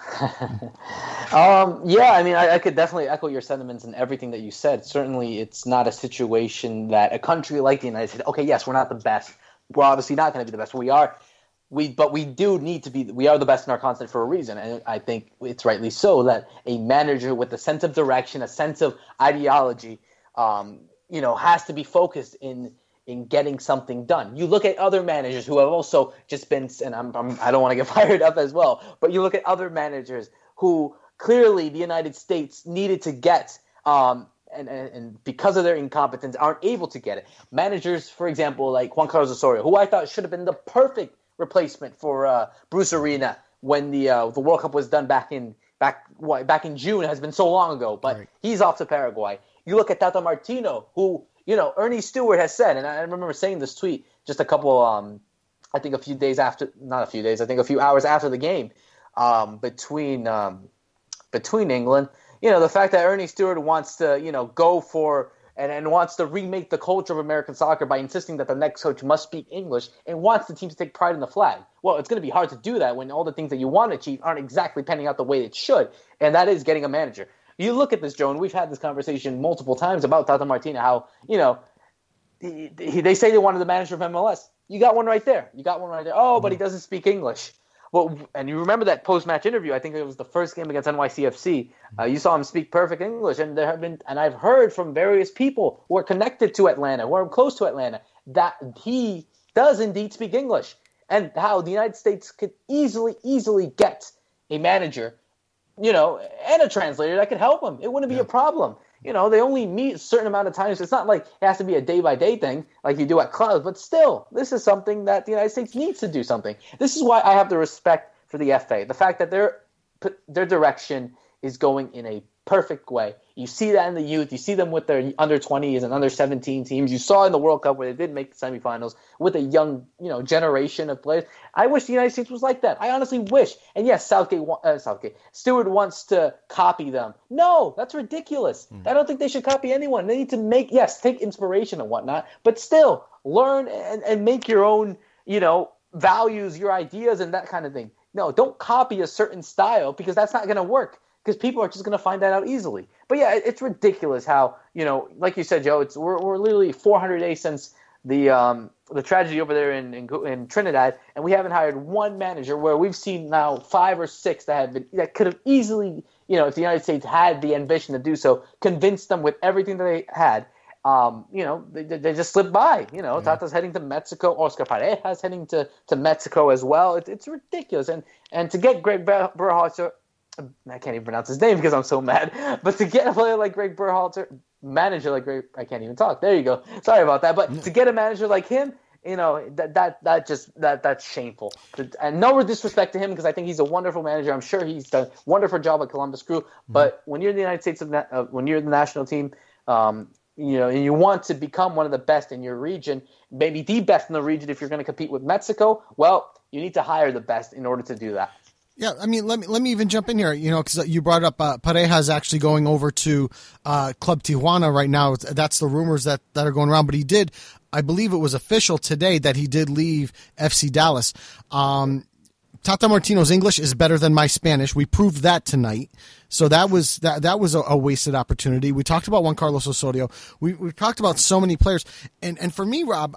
Speaker 8: Yeah, I mean, I could definitely echo your sentiments and everything that you said. Certainly, it's not a situation that a country like the United States, okay, yes, we're not the best. We're obviously not going to be the best. But we do need to be. We are the best in our continent for a reason, and I think it's rightly so that a manager with a sense of direction, a sense of ideology, has to be focused in getting something done. You look at other managers who have also just been, and I don't want to get fired up as well, but you look at other managers who clearly the United States needed to get, and because of their incompetence aren't able to get it. Managers, for example, like Juan Carlos Osorio, who I thought should have been the perfect replacement for Bruce Arena when the World Cup was done back in June has been so long ago. But he's off to Paraguay. You look at Tata Martino, who, Ernie Stewart has said, and I remember saying this tweet just a couple, I think a few hours after the game, between England. The fact that Ernie Stewart wants to, go for and wants to remake the culture of American soccer by insisting that the next coach must speak English and wants the team to take pride in the flag. Well, it's going to be hard to do that when all the things that you want to achieve aren't exactly panning out the way it should, and that is getting a manager. You look at this, Joe, and we've had this conversation multiple times about Tata Martino, how, they say they wanted the manager of MLS. You got one right there. Oh, but he doesn't speak English. Well, and you remember that post-match interview? I think it was the first game against NYCFC. You saw him speak perfect English, and I've heard from various people who are connected to Atlanta, who are close to Atlanta, that he does indeed speak English, and how the United States could easily get a manager, and a translator that could help him. It wouldn't be a problem. They only meet a certain amount of times. It's not like it has to be a day-by-day thing like you do at clubs, but still, this is something that the United States needs to do something. This is why I have the respect for the FA. The fact that their direction is going in a perfect way. You see that in the youth. You see them with their under-20s and under-17 teams. You saw in the World Cup where they did make the semifinals with a young, generation of players. I wish the United States was like that. I honestly wish. And yes, Stewart wants to copy them. No, that's ridiculous. I don't think they should copy anyone. They need to take inspiration and whatnot, but still learn and make your own, values, your ideas and that kind of thing. No, don't copy a certain style because that's not going to work. Because people are just going to find that out easily. But yeah, it's ridiculous how, like you said, Joe, we're literally 400 days since the tragedy over there in Trinidad, and we haven't hired one manager. Where we've seen now 5 or 6 that could have easily, if the United States had the ambition to do so, convinced them with everything that they had. They just slipped by. Tata's heading to Mexico. Oscar Pareja's heading to Mexico as well. It's ridiculous. And to get Greg Berhalter. I can't even pronounce his name because I'm so mad. But to get a player like Greg Berhalter, manager like Greg, I can't even talk. There you go. Sorry about that. But to get a manager like him, that's shameful. And no disrespect to him because I think he's a wonderful manager. I'm sure he's done a wonderful job at Columbus Crew. But when you're in the United States, when you're the national team, and you want to become one of the best in your region, maybe the best in the region if you're going to compete with Mexico, well, you need to hire the best in order to do that.
Speaker 7: Yeah, I mean, let me even jump in here, because you brought up Pareja is actually going over to Club Tijuana right now. That's the rumors that are going around. But he did, I believe it was official today that he did leave FC Dallas. Tata Martino's English is better than my Spanish. We proved that tonight. So that was a wasted opportunity. We talked about Juan Carlos Osorio. We've talked about so many players. And for me, Rob,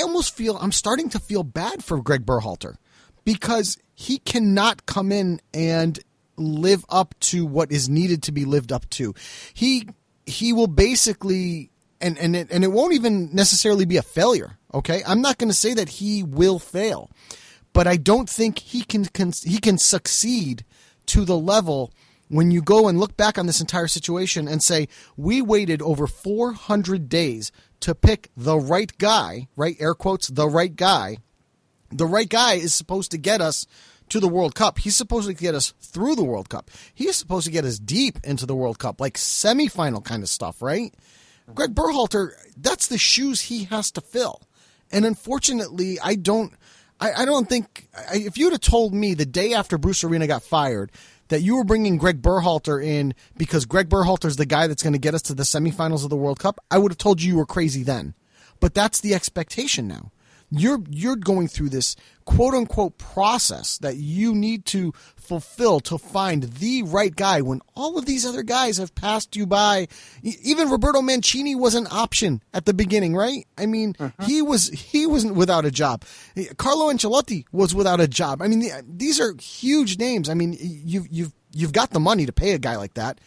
Speaker 7: I'm starting to feel bad for Greg Berhalter because he cannot come in and live up to what is needed to be lived up to. He will basically, and it won't even necessarily be a failure. Okay, I'm not going to say that he will fail, but I don't think he can succeed to the level when you go and look back on this entire situation and say we waited over 400 days to pick the right guy, right? Air quotes, the right guy. The right guy is supposed to get us to the World Cup. He's supposed to get us through the World Cup. He's supposed to get us deep into the World Cup, like semifinal kind of stuff, right? Greg Berhalter, that's the shoes he has to fill. And unfortunately, I don't think, if you'd have told me the day after Bruce Arena got fired that you were bringing Greg Berhalter in because Greg Berhalter's the guy that's going to get us to the semifinals of the World Cup, I would have told you were crazy then. But that's the expectation now. You're going through this quote-unquote process that you need to fulfill to find the right guy when all of these other guys have passed you by. Even Roberto Mancini was an option at the beginning, right? I mean, he wasn't without a job. Carlo Ancelotti was without a job. I mean, these are huge names. I mean, you've got the money to pay a guy like that.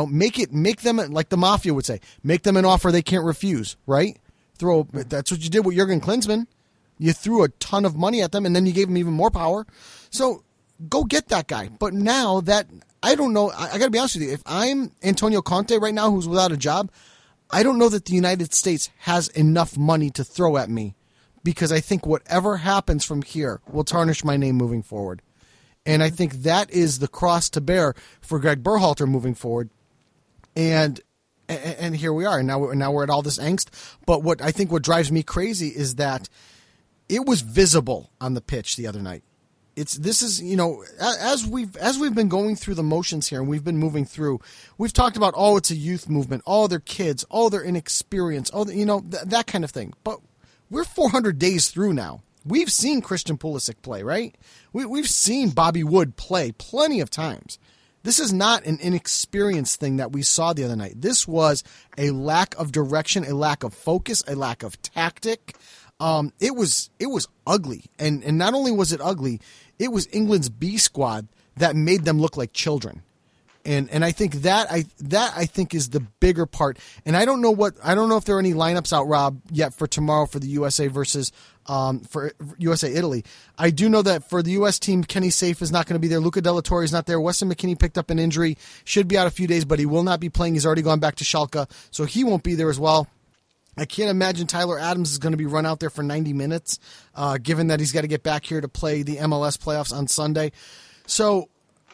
Speaker 7: Make them, like the mafia would say, make them an offer they can't refuse, right? That's what you did with Jurgen Klinsmann. You threw a ton of money at them, and then you gave them even more power. So go get that guy. But now that, I don't know, I got to be honest with you. If I'm Antonio Conte right now who's without a job, I don't know that the United States has enough money to throw at me because I think whatever happens from here will tarnish my name moving forward. And I think that is the cross to bear for Greg Berhalter moving forward. And here we are. And now we're at all this angst. But what drives me crazy is that it was visible on the pitch the other night. This is as we've been going through the motions here and we've been moving through, we've talked about it's a youth movement, they're kids, they're inexperienced, that kind of thing. But we're 400 days through now. We've seen Christian Pulisic play, right? We've seen Bobby Wood play plenty of times. This is not an inexperienced thing that we saw the other night. This was a lack of direction, a lack of focus, a lack of tactic. It was ugly, and not only was it ugly, it was England's B squad that made them look like children, and I think that I think is the bigger part. And I don't know if there are any lineups out, Rob, yet for tomorrow for the USA versus for USA Italy. I do know that for the U.S. team, Kenny Safe is not going to be there. Luca Della Torre is not there. Weston McKennie picked up an injury, should be out a few days, but he will not be playing. He's already gone back to Schalke, so he won't be there as well. I can't imagine Tyler Adams is going to be run out there for 90 minutes, given that he's got to get back here to play the MLS playoffs on Sunday. So,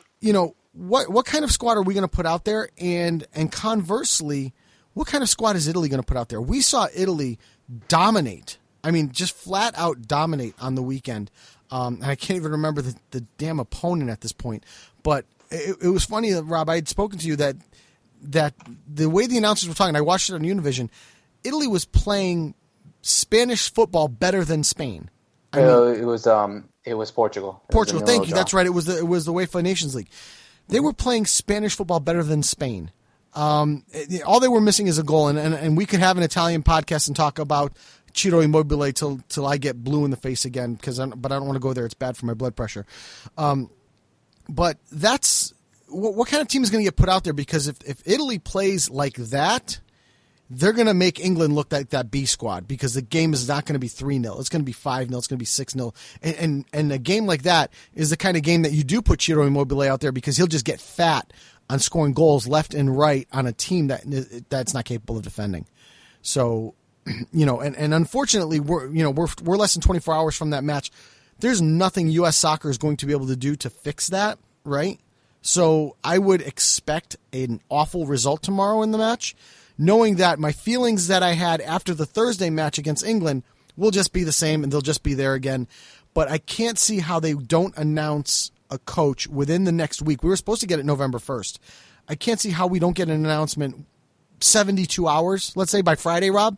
Speaker 7: what kind of squad are we going to put out there? And conversely, what kind of squad is Italy going to put out there? We saw Italy dominate. I mean, just flat out dominate on the weekend. And I can't even remember the damn opponent at this point. But it was funny, Rob, I had spoken to you that the way the announcers were talking, I watched it on Univision, Italy was playing Spanish football better than Spain.
Speaker 8: It was Portugal.
Speaker 7: Portugal, thank you. That's right. It was the UEFA Nations League. They were playing Spanish football better than Spain. All they were missing is a goal, and we could have an Italian podcast and talk about Ciro Immobile till I get blue in the face again, but I don't want to go there. It's bad for my blood pressure. But that's what kind of team is going to get put out there? Because if Italy plays like that, they're going to make England look like that B squad, because the game is not going to be 3-0. It's going to be 5-0. It's going to be 6-0. And a game like that is the kind of game that you do put Ciro Immobile out there, because he'll just get fat on scoring goals left and right on a team that's not capable of defending. So, and unfortunately, we're less than 24 hours from that match. There's nothing U.S. soccer is going to be able to do to fix that, right? So I would expect an awful result tomorrow in the match, knowing that my feelings that I had after the Thursday match against England will just be the same, and they'll just be there again. But I can't see how they don't announce a coach within the next week. We were supposed to get it November 1st. I can't see how we don't get an announcement 72 hours, let's say by Friday, Rob.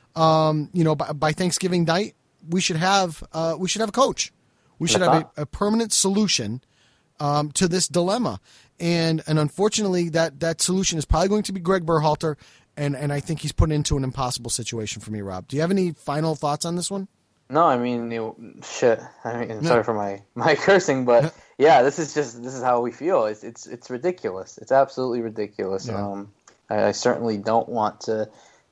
Speaker 7: By Thanksgiving night, we should have a coach. We should have a permanent solution to this dilemma. And unfortunately, that solution is probably going to be Greg Berhalter, and I think he's put into an impossible situation for me, Rob. Do you have any final thoughts on this one?
Speaker 8: No, I mean, shit. I mean, sorry for my cursing, but yeah, this is how we feel. It's ridiculous. It's absolutely ridiculous. Yeah. I certainly don't want to,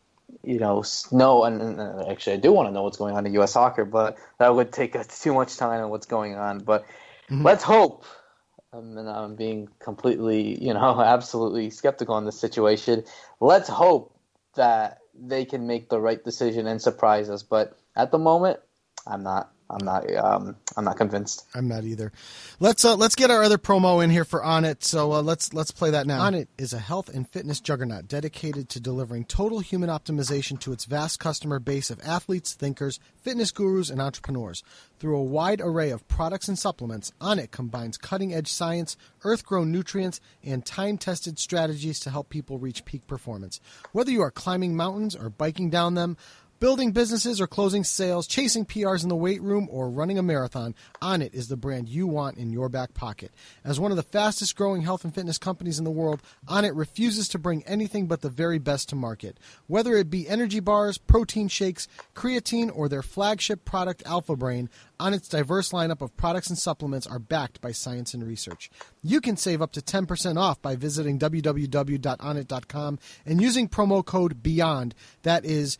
Speaker 8: know, and actually I do want to know what's going on in U.S. soccer, but that would take us too much time on what's going on. But let's hope. And I'm being completely, absolutely skeptical in this situation. Let's hope that they can make the right decision and surprise us. But at the moment, I'm not convinced.
Speaker 7: I'm not either. Let's get our other promo in here for Onnit. So let's play that now. Onnit is a health and fitness juggernaut dedicated to delivering total human optimization to its vast customer base of athletes, thinkers, fitness gurus, and entrepreneurs. Through a wide array of products and supplements, Onnit combines cutting-edge science, earth-grown nutrients, and time-tested strategies to help people reach peak performance. Whether you are climbing mountains or biking down them, building businesses or closing sales, chasing PRs in the weight room, or running a marathon, Onnit is the brand you want in your back pocket. As one of the fastest growing health and fitness companies in the world, Onnit refuses to bring anything but the very best to market. Whether it be energy bars, protein shakes, creatine, or their flagship product Alpha Brain, Onnit's diverse lineup of products and supplements are backed by science and research. You can save up to 10% off by visiting www.onnit.com and using promo code BEYOND. That is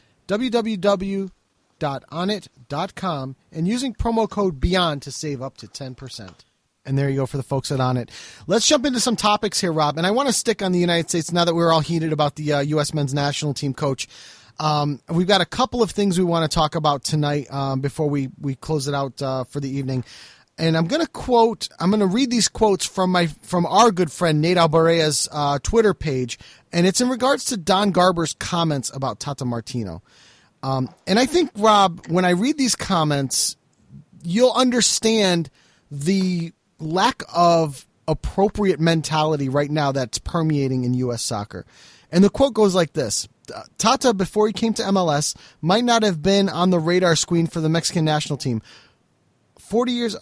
Speaker 7: www.onnit.com and using promo code BEYOND to save up to 10%. And there you go for the folks at Onnit. Let's jump into some topics here, Rob. And I want to stick on the United States now that we're all heated about the U.S. men's national team coach. We've got a couple of things we want to talk about tonight before we close it out for the evening. And I'm going to read these quotes from our good friend Nate Albarea's Twitter page, and it's in regards to Don Garber's comments about Tata Martino. And I think, Rob, when I read these comments, you'll understand the lack of appropriate mentality right now that's permeating in U.S. soccer. And the quote goes like this. Tata, before he came to MLS, might not have been on the radar screen for the Mexican national team. 40 years.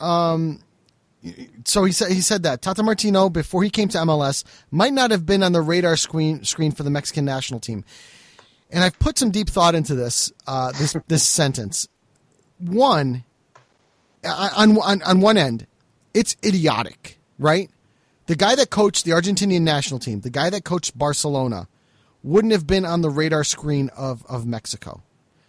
Speaker 7: So he said that Tata Martino, before he came to MLS, might not have been on the radar screen for the Mexican national team. And I've put some deep thought into this sentence. One, on one end, it's idiotic, right? The guy that coached the Argentinian national team, the guy that coached Barcelona, wouldn't have been on the radar screen of Mexico.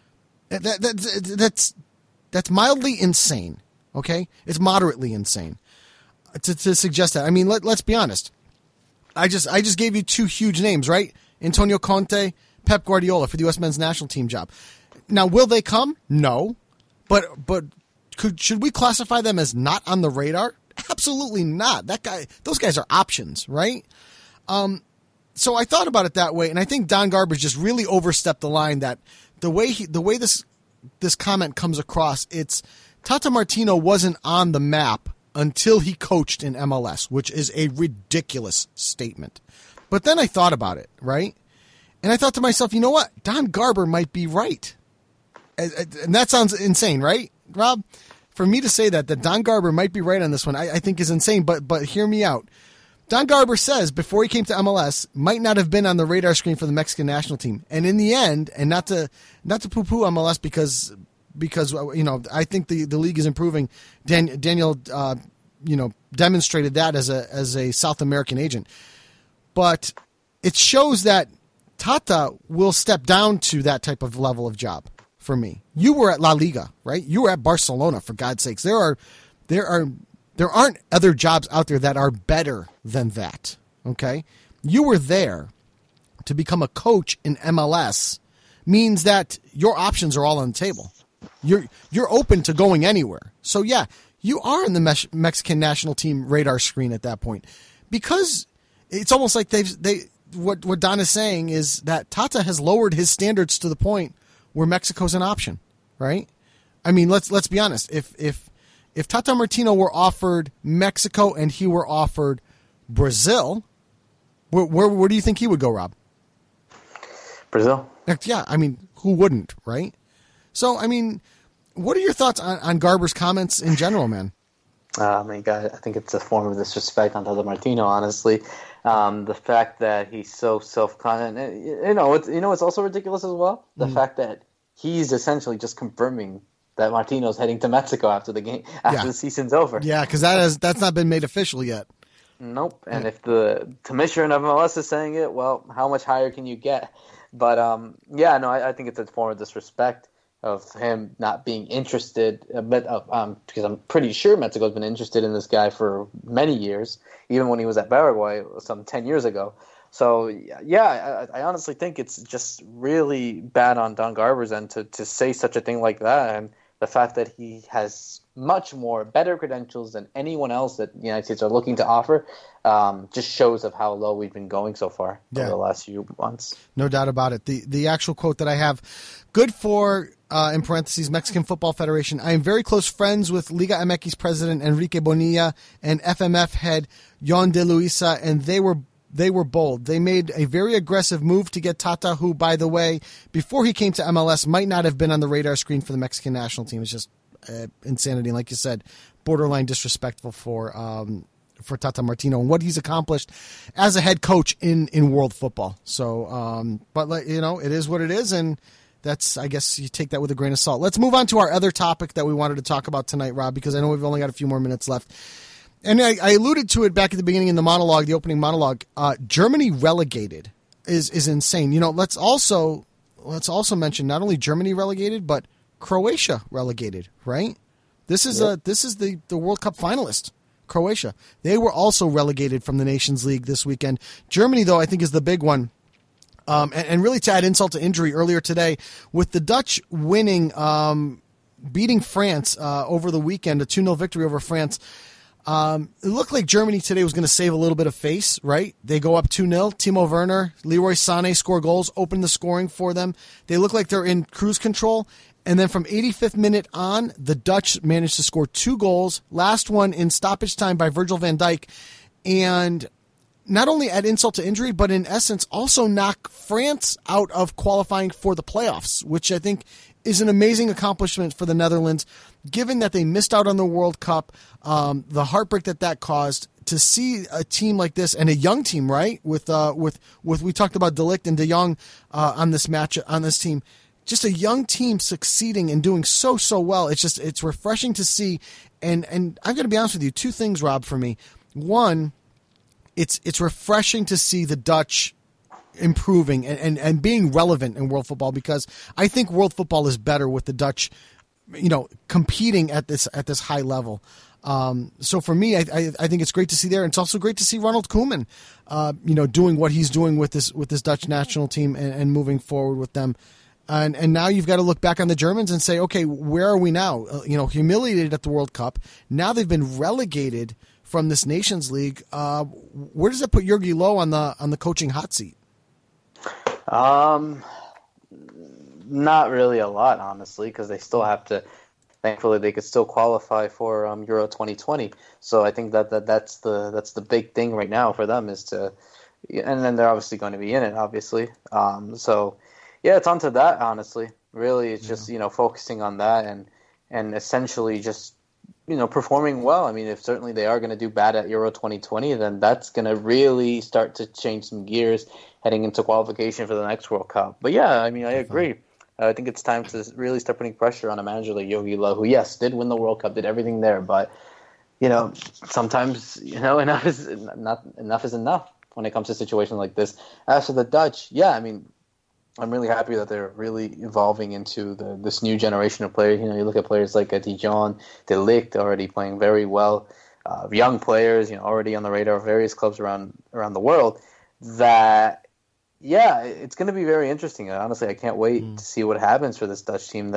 Speaker 7: That's mildly insane. Okay, it's moderately insane to suggest that. I mean, let's be honest. I just gave you two huge names, right? Antonio Conte, Pep Guardiola for the U.S. men's national team job. Now, will they come? No, but should we classify them as not on the radar? Absolutely not. Those guys are options, right? So I thought about it that way, and I think Don Garber's just really overstepped the line. That the way this comment comes across, it's Tata Martino wasn't on the map until he coached in MLS, which is a ridiculous statement. But then I thought about it, right? And I thought to myself, you know what? Don Garber might be right. And that sounds insane, right, Rob? For me to say that Don Garber might be right on this one, I think is insane, but hear me out. Don Garber says before he came to MLS, might not have been on the radar screen for the Mexican national team. And in the end, and not to poo-poo MLS because I think the league is improving. Daniel demonstrated that as a South American agent. But it shows that Tata will step down to that type of level of job for me. You were at La Liga, right? You were at Barcelona, for God's sakes. There aren't other jobs out there that are better than that. Okay? You were there to become a coach in MLS means that your options are all on the table. You're open to going anywhere. So yeah, you are in the Mexican national team radar screen at that point, because it's almost like what Don is saying is that Tata has lowered his standards to the point where Mexico's an option, right? I mean, let's be honest. If Tata Martino were offered Mexico and he were offered Brazil, where do you think he would go, Rob?
Speaker 8: Brazil.
Speaker 7: Yeah, I mean, who wouldn't, right? So, I mean, what are your thoughts on Garber's comments in general, man?
Speaker 8: I think it's a form of disrespect on Tata Martino, honestly. The fact that he's so self-confident, it's also ridiculous as well. The fact that he's essentially just confirming that Martino's heading to Mexico after the season's over.
Speaker 7: Yeah, because that's not been made official yet.
Speaker 8: Nope. And if the commissioner of MLS is saying it, well, how much higher can you get? But I think it's a form of disrespect of him not being interested, because I'm pretty sure Mexico's been interested in this guy for many years, even when he was at Paraguay some 10 years ago. So, yeah, I honestly think it's just really bad on Don Garber's end to say such a thing like that. And the fact that he has much more better credentials than anyone else that the United States are looking to offer just shows of how low we've been going so far over the last few months.
Speaker 7: No doubt about it. The actual quote that I have, good for, in parentheses, Mexican Football Federation. I am very close friends with Liga MX president Enrique Bonilla and FMF head Yon de Luisa, and they were bold. They made a very aggressive move to get Tata, who, by the way, before he came to MLS, might not have been on the radar screen for the Mexican national team. It's just insanity. And like you said, borderline disrespectful for Tata Martino and what he's accomplished as a head coach in world football. So, it is what it is, and that's, I guess you take that with a grain of salt. Let's move on to our other topic that we wanted to talk about tonight, Rob, because I know we've only got a few more minutes left. And I alluded to it back at the beginning in the opening monologue. Germany relegated is insane. Let's also mention not only Germany relegated, but Croatia relegated, right? This is the World Cup finalist, Croatia. They were also relegated from the Nations League this weekend. Germany, though, I think is the big one. And really to add insult to injury, earlier today, with the Dutch winning beating France over the weekend, a 2-0 victory over France. It looked like Germany today was going to save a little bit of face, right? They go up 2-0. Timo Werner, Leroy Sané score goals, open the scoring for them. They look like they're in cruise control. And then from 85th minute on, the Dutch managed to score 2 goals. Last one in stoppage time by Virgil van Dijk. And not only add insult to injury, but in essence also knock France out of qualifying for the playoffs, which I think is an amazing accomplishment for the Netherlands, given that they missed out on the World Cup, the heartbreak that caused. To see a team like this, and a young team, right? With we talked about De Ligt and De Jong on this match, on this team. Just a young team succeeding and doing so well. It's refreshing to see. And I'm going to be honest with you, 2 things, Rob, for me. One, it's refreshing to see the Dutch improving and being relevant in world football, because I think world football is better with the Dutch, competing at this high level. So for me, I think it's great to see there. And it's also great to see Ronald Koeman, doing what he's doing with this Dutch national team and moving forward with them. And now you've got to look back on the Germans and say, okay, where are we now? Humiliated at the World Cup. Now they've been relegated from this Nations League. Where does that put Jogi Löw on the coaching hot seat?
Speaker 8: Not really a lot, honestly, because they still have to. Thankfully, they could still qualify for Euro 2020. So I think that's the big thing right now for them is to, and then they're obviously going to be in it, obviously. So yeah, it's onto that. Honestly, really, it's just focusing on that and essentially just performing well. I mean, if certainly they are going to do bad at Euro 2020, then that's going to really start to change some gears heading into qualification for the next World Cup. But yeah, I mean, I agree. I think it's time to really start putting pressure on a manager like Jogi Löw, who, yes, did win the World Cup, did everything there, but sometimes enough is enough when it comes to situations like this. As for the Dutch, yeah, I mean, I'm really happy that they're really evolving into this new generation of players. You look at players like De Jong, De Ligt already playing very well, young players, already on the radar of various clubs around the world. That. Yeah, it's going to be very interesting. Honestly, I can't wait to see what happens for this Dutch team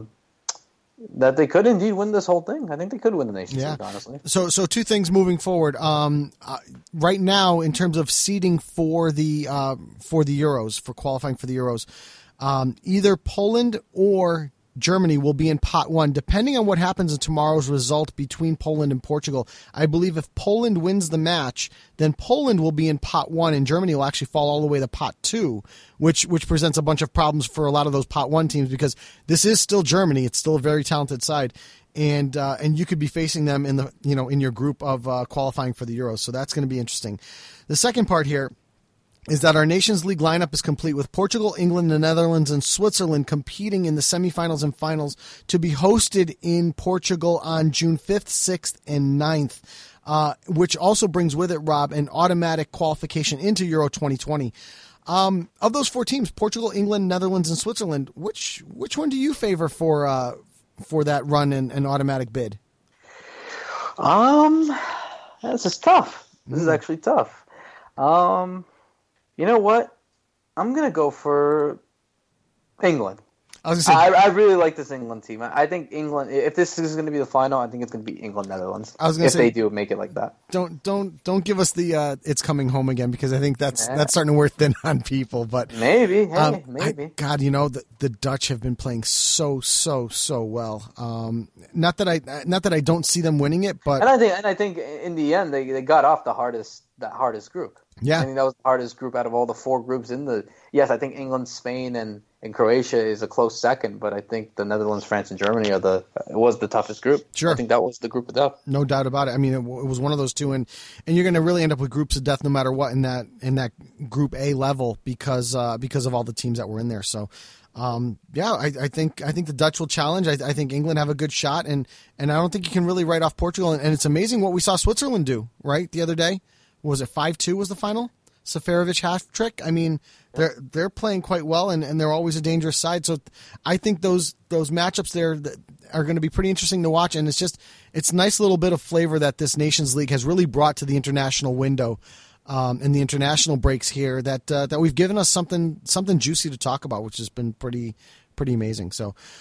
Speaker 8: that they could indeed win this whole thing. I think they could win the Nations League, honestly. So 2 things moving forward. Right now, in terms of seeding for the Euros, for qualifying for the Euros, either Poland or Germany will be in pot 1, depending on what happens in tomorrow's result between Poland and Portugal. I believe if Poland wins the match, then Poland will be in pot 1 and Germany will actually fall all the way to pot 2, which presents a bunch of problems for a lot of those pot 1 teams, because this is still Germany. It's still a very talented side. And you could be facing them in in your group of qualifying for the Euros. So that's going to be interesting. The second part here is that our Nations League lineup is complete with Portugal, England, the Netherlands, and Switzerland competing in the semifinals and finals to be hosted in Portugal on June 5th, 6th, and 9th, which also brings with it, Rob, an automatic qualification into Euro 2020. Of those 4 teams, Portugal, England, Netherlands, and Switzerland, which one do you favor for that run and automatic bid? This is tough. This is actually tough. You know what? I'm going to go for England. I really like this England team. I think England, if this is going to be the final, I think it's going to be England-Netherlands. If they do make it like that.
Speaker 7: Don't give us the it's coming home again, because I think that's starting to wear thin on people. But
Speaker 8: maybe, maybe.
Speaker 7: The Dutch have been playing so well. Not that I don't see them winning it, but
Speaker 8: I think in the end they got off the hardest group.
Speaker 7: Yeah,
Speaker 8: I think that was the hardest group out of all the 4 groups in the. Yes, I think England, Spain, and Croatia is a close second, but I think the Netherlands, France, and Germany was the toughest group.
Speaker 7: Sure,
Speaker 8: I think that was the group of death.
Speaker 7: No doubt about it. I mean, it was one of those 2, and you're going to really end up with groups of death no matter what in that Group A level because of all the teams that were in there. So. I think the Dutch will challenge. I think England have a good shot, and I don't think you can really write off Portugal. And it's amazing what we saw Switzerland do right the other day. Was it 5-2 was the final? Seferovic hat trick. I mean, they're playing quite well, and they're always a dangerous side. So I think those matchups there are going to be pretty interesting to watch. And it's a nice little bit of flavor that this Nations League has really brought to the international window. In the international breaks here, that we've given us something juicy to talk about, which has been pretty amazing. So,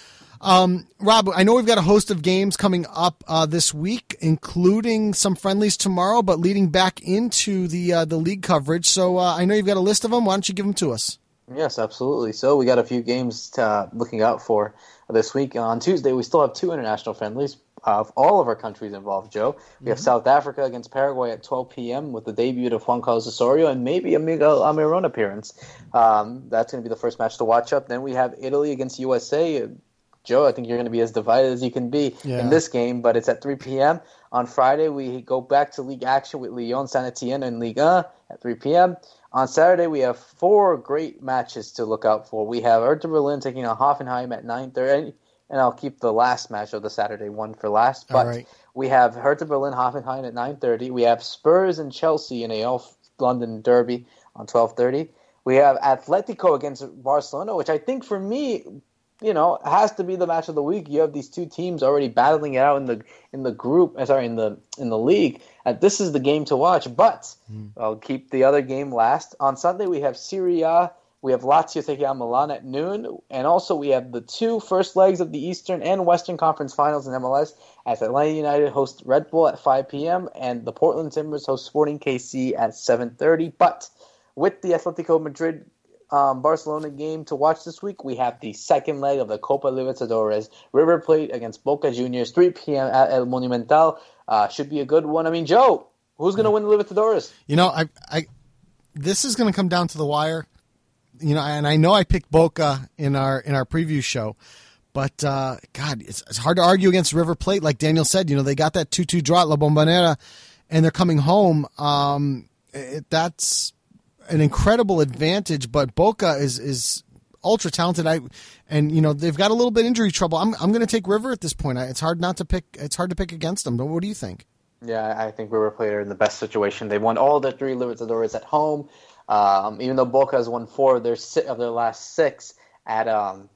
Speaker 7: Rob, I know we've got a host of games coming up this week, including some friendlies tomorrow, but leading back into the league coverage. So I know you've got a list of them. Why don't you give them to us?
Speaker 8: Yes, absolutely. So we got a few games looking out for this week. On Tuesday, we still have 2 international friendlies of all of our countries involved, Joe. We have South Africa against Paraguay at 12 p.m. with the debut of Juan Carlos Osorio and maybe a Miguel Almiron appearance. That's going to be the first match to watch up. Then we have Italy against USA. Joe, I think you're going to be as divided as you can be in this game, but it's at 3 p.m. On Friday, we go back to league action with Lyon, Saint-Etienne, and Ligue 1 at 3 p.m. On Saturday, we have 4 great matches to look out for. We have Hertha Berlin taking on Hoffenheim at 9:30, and I'll keep the last match of the Saturday one for last. But we have Hertha Berlin, Hoffenheim at 9:30. We have Spurs and Chelsea in a London derby on 12:30. We have Atletico against Barcelona, which I think for me, has to be the match of the week. You have these 2 teams already battling it out in the league. And this is the game to watch, but I'll keep the other game last. On Sunday, we have Serie A. We have Lazio taking on Milan at noon. And also we have the 2 first legs of the Eastern and Western Conference Finals in MLS as Atlanta United host Red Bull at 5 p.m. and the Portland Timbers host Sporting KC at 7:30. But with the Atletico Madrid Barcelona game to watch this week, we have the second leg of the Copa Libertadores, River Plate against Boca Juniors, 3 p.m. at El Monumental. Should be a good one. I mean, Joe, who's going to win the Libertadores?
Speaker 7: This is going to come down to the wire. And I know I picked Boca in our preview show, but God, it's hard to argue against River Plate. Like Daniel said, they got that 2-2 draw at La Bombonera, and they're coming home. That's an incredible advantage, but Boca is ultra talented. They've got a little bit injury trouble. I'm going to take River at this point. It's hard to pick against them. But what do you think?
Speaker 8: Yeah, I think River Plate are in the best situation. They won all their 3 Libertadores at home. Even though Boca has won 4 of their last 6 at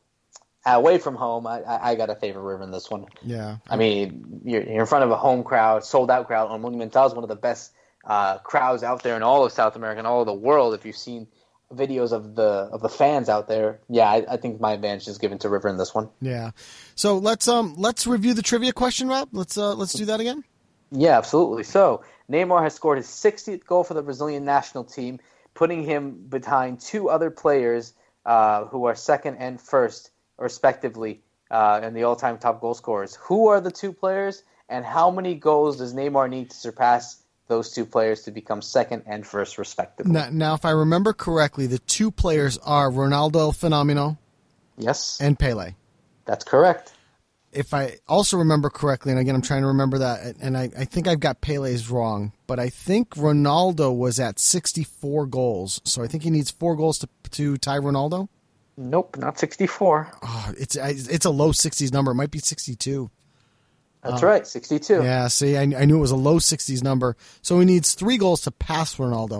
Speaker 8: away from home, I got to favor River in this one.
Speaker 7: Yeah,
Speaker 8: I mean, you're in front of a home crowd, sold out crowd. On Monumental is one of the best crowds out there in all of South America and all of the world. If you've seen videos of the fans out there, I think my advantage is given to River in this one.
Speaker 7: Yeah. So let's review the trivia question, Rob. Let's do that again.
Speaker 8: Yeah, absolutely. So Neymar has scored his 60th goal for the Brazilian national team, putting him behind 2 other players who are second and first, respectively, in the all-time top goal scorers. Who are the 2 players, and how many goals does Neymar need to surpass those 2 players to become second and first, respectively?
Speaker 7: Now, if I remember correctly, the 2 players are Ronaldo Fenomeno,
Speaker 8: yes,
Speaker 7: and Pele.
Speaker 8: That's correct.
Speaker 7: If I also remember correctly, and again, I'm trying to remember that, and I think I've got Pele's wrong, but I think Ronaldo was at 64 goals, so I think he needs 4 goals to tie Ronaldo.
Speaker 8: Nope, not 64.
Speaker 7: Oh, it's a low 60s number. It might be 62.
Speaker 8: That's right, 62.
Speaker 7: Yeah, see, I knew it was a low 60s number. So he needs 3 goals to pass Ronaldo.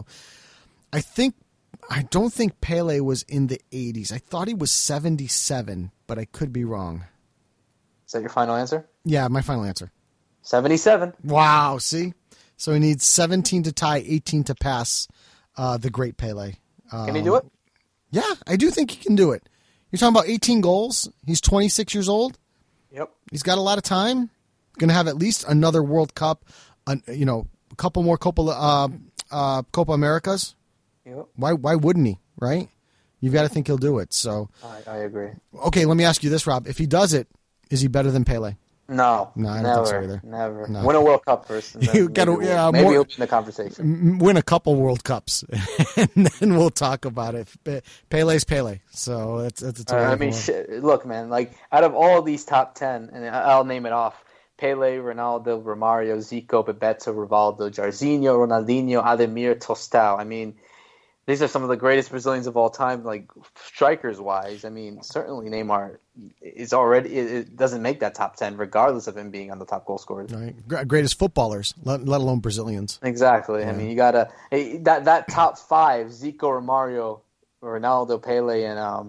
Speaker 7: I don't think Pele was in the 80s. I thought he was 77, but I could be wrong.
Speaker 8: Is that your final answer?
Speaker 7: Yeah, my final answer.
Speaker 8: 77.
Speaker 7: Wow, see? So he needs 17 to tie, 18 to pass the great Pele.
Speaker 8: Can he do it?
Speaker 7: Yeah, I do think he can do it. You're talking about 18 goals. He's 26 years old.
Speaker 8: Yep.
Speaker 7: He's got a lot of time. Going to have at least another World Cup, a couple more Copa Americas.
Speaker 8: Yep.
Speaker 7: Why wouldn't he, right? You've got to think he'll do it. So
Speaker 8: I agree.
Speaker 7: Okay, let me ask you this, Rob. If he does it, is he better than Pele?
Speaker 8: No,
Speaker 7: I don't
Speaker 8: never,
Speaker 7: think so either.
Speaker 8: Never.
Speaker 7: No.
Speaker 8: Win a World Cup first. And
Speaker 7: You gotta,
Speaker 8: maybe
Speaker 7: more,
Speaker 8: he'll be in the conversation.
Speaker 7: Win a couple World Cups, and then we'll talk about it. Pele's Pele, so it's a terrible one.
Speaker 8: Look, man. Like out of all these top 10, and I'll name it off: Pele, Ronaldo, Romario, Zico, Bebeto, Rivaldo, Jairzinho, Ronaldinho, Ademir, Tostão. I mean, these are some of the greatest Brazilians of all time, like strikers-wise. I mean, certainly Neymar is already. It doesn't make that top 10, regardless of him being on the top goal scorers.
Speaker 7: Right. Greatest footballers, let alone Brazilians.
Speaker 8: Exactly. Yeah. I mean, you gotta that top 5: Zico, Romario, Ronaldo, Pele,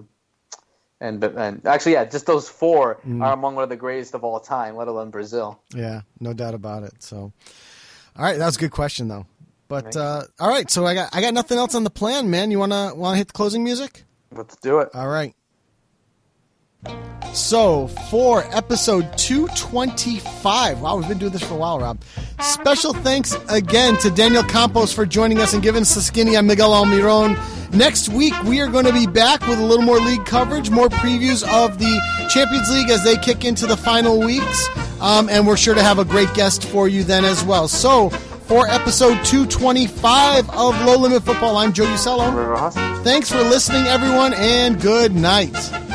Speaker 8: and actually, yeah, just those 4 are among one of the greatest of all time, let alone Brazil.
Speaker 7: Yeah, no doubt about it. So, all right, that was a good question, though. But all right, so I got nothing else on the plan, man. You wanna hit the closing music?
Speaker 8: Let's do it.
Speaker 7: All right. So, for episode 225, wow, we've been doing this for a while, Rob. Special thanks again to Daniel Campos for joining us and giving us the skinny on Miguel Almiron. Next week, we are going to be back with a little more league coverage, more previews of the Champions League as they kick into the final weeks, and we're sure to have a great guest for you then as well. So, for episode 225 of Low Limit Football, I'm Joe Usello. Thanks for listening, everyone, and good night.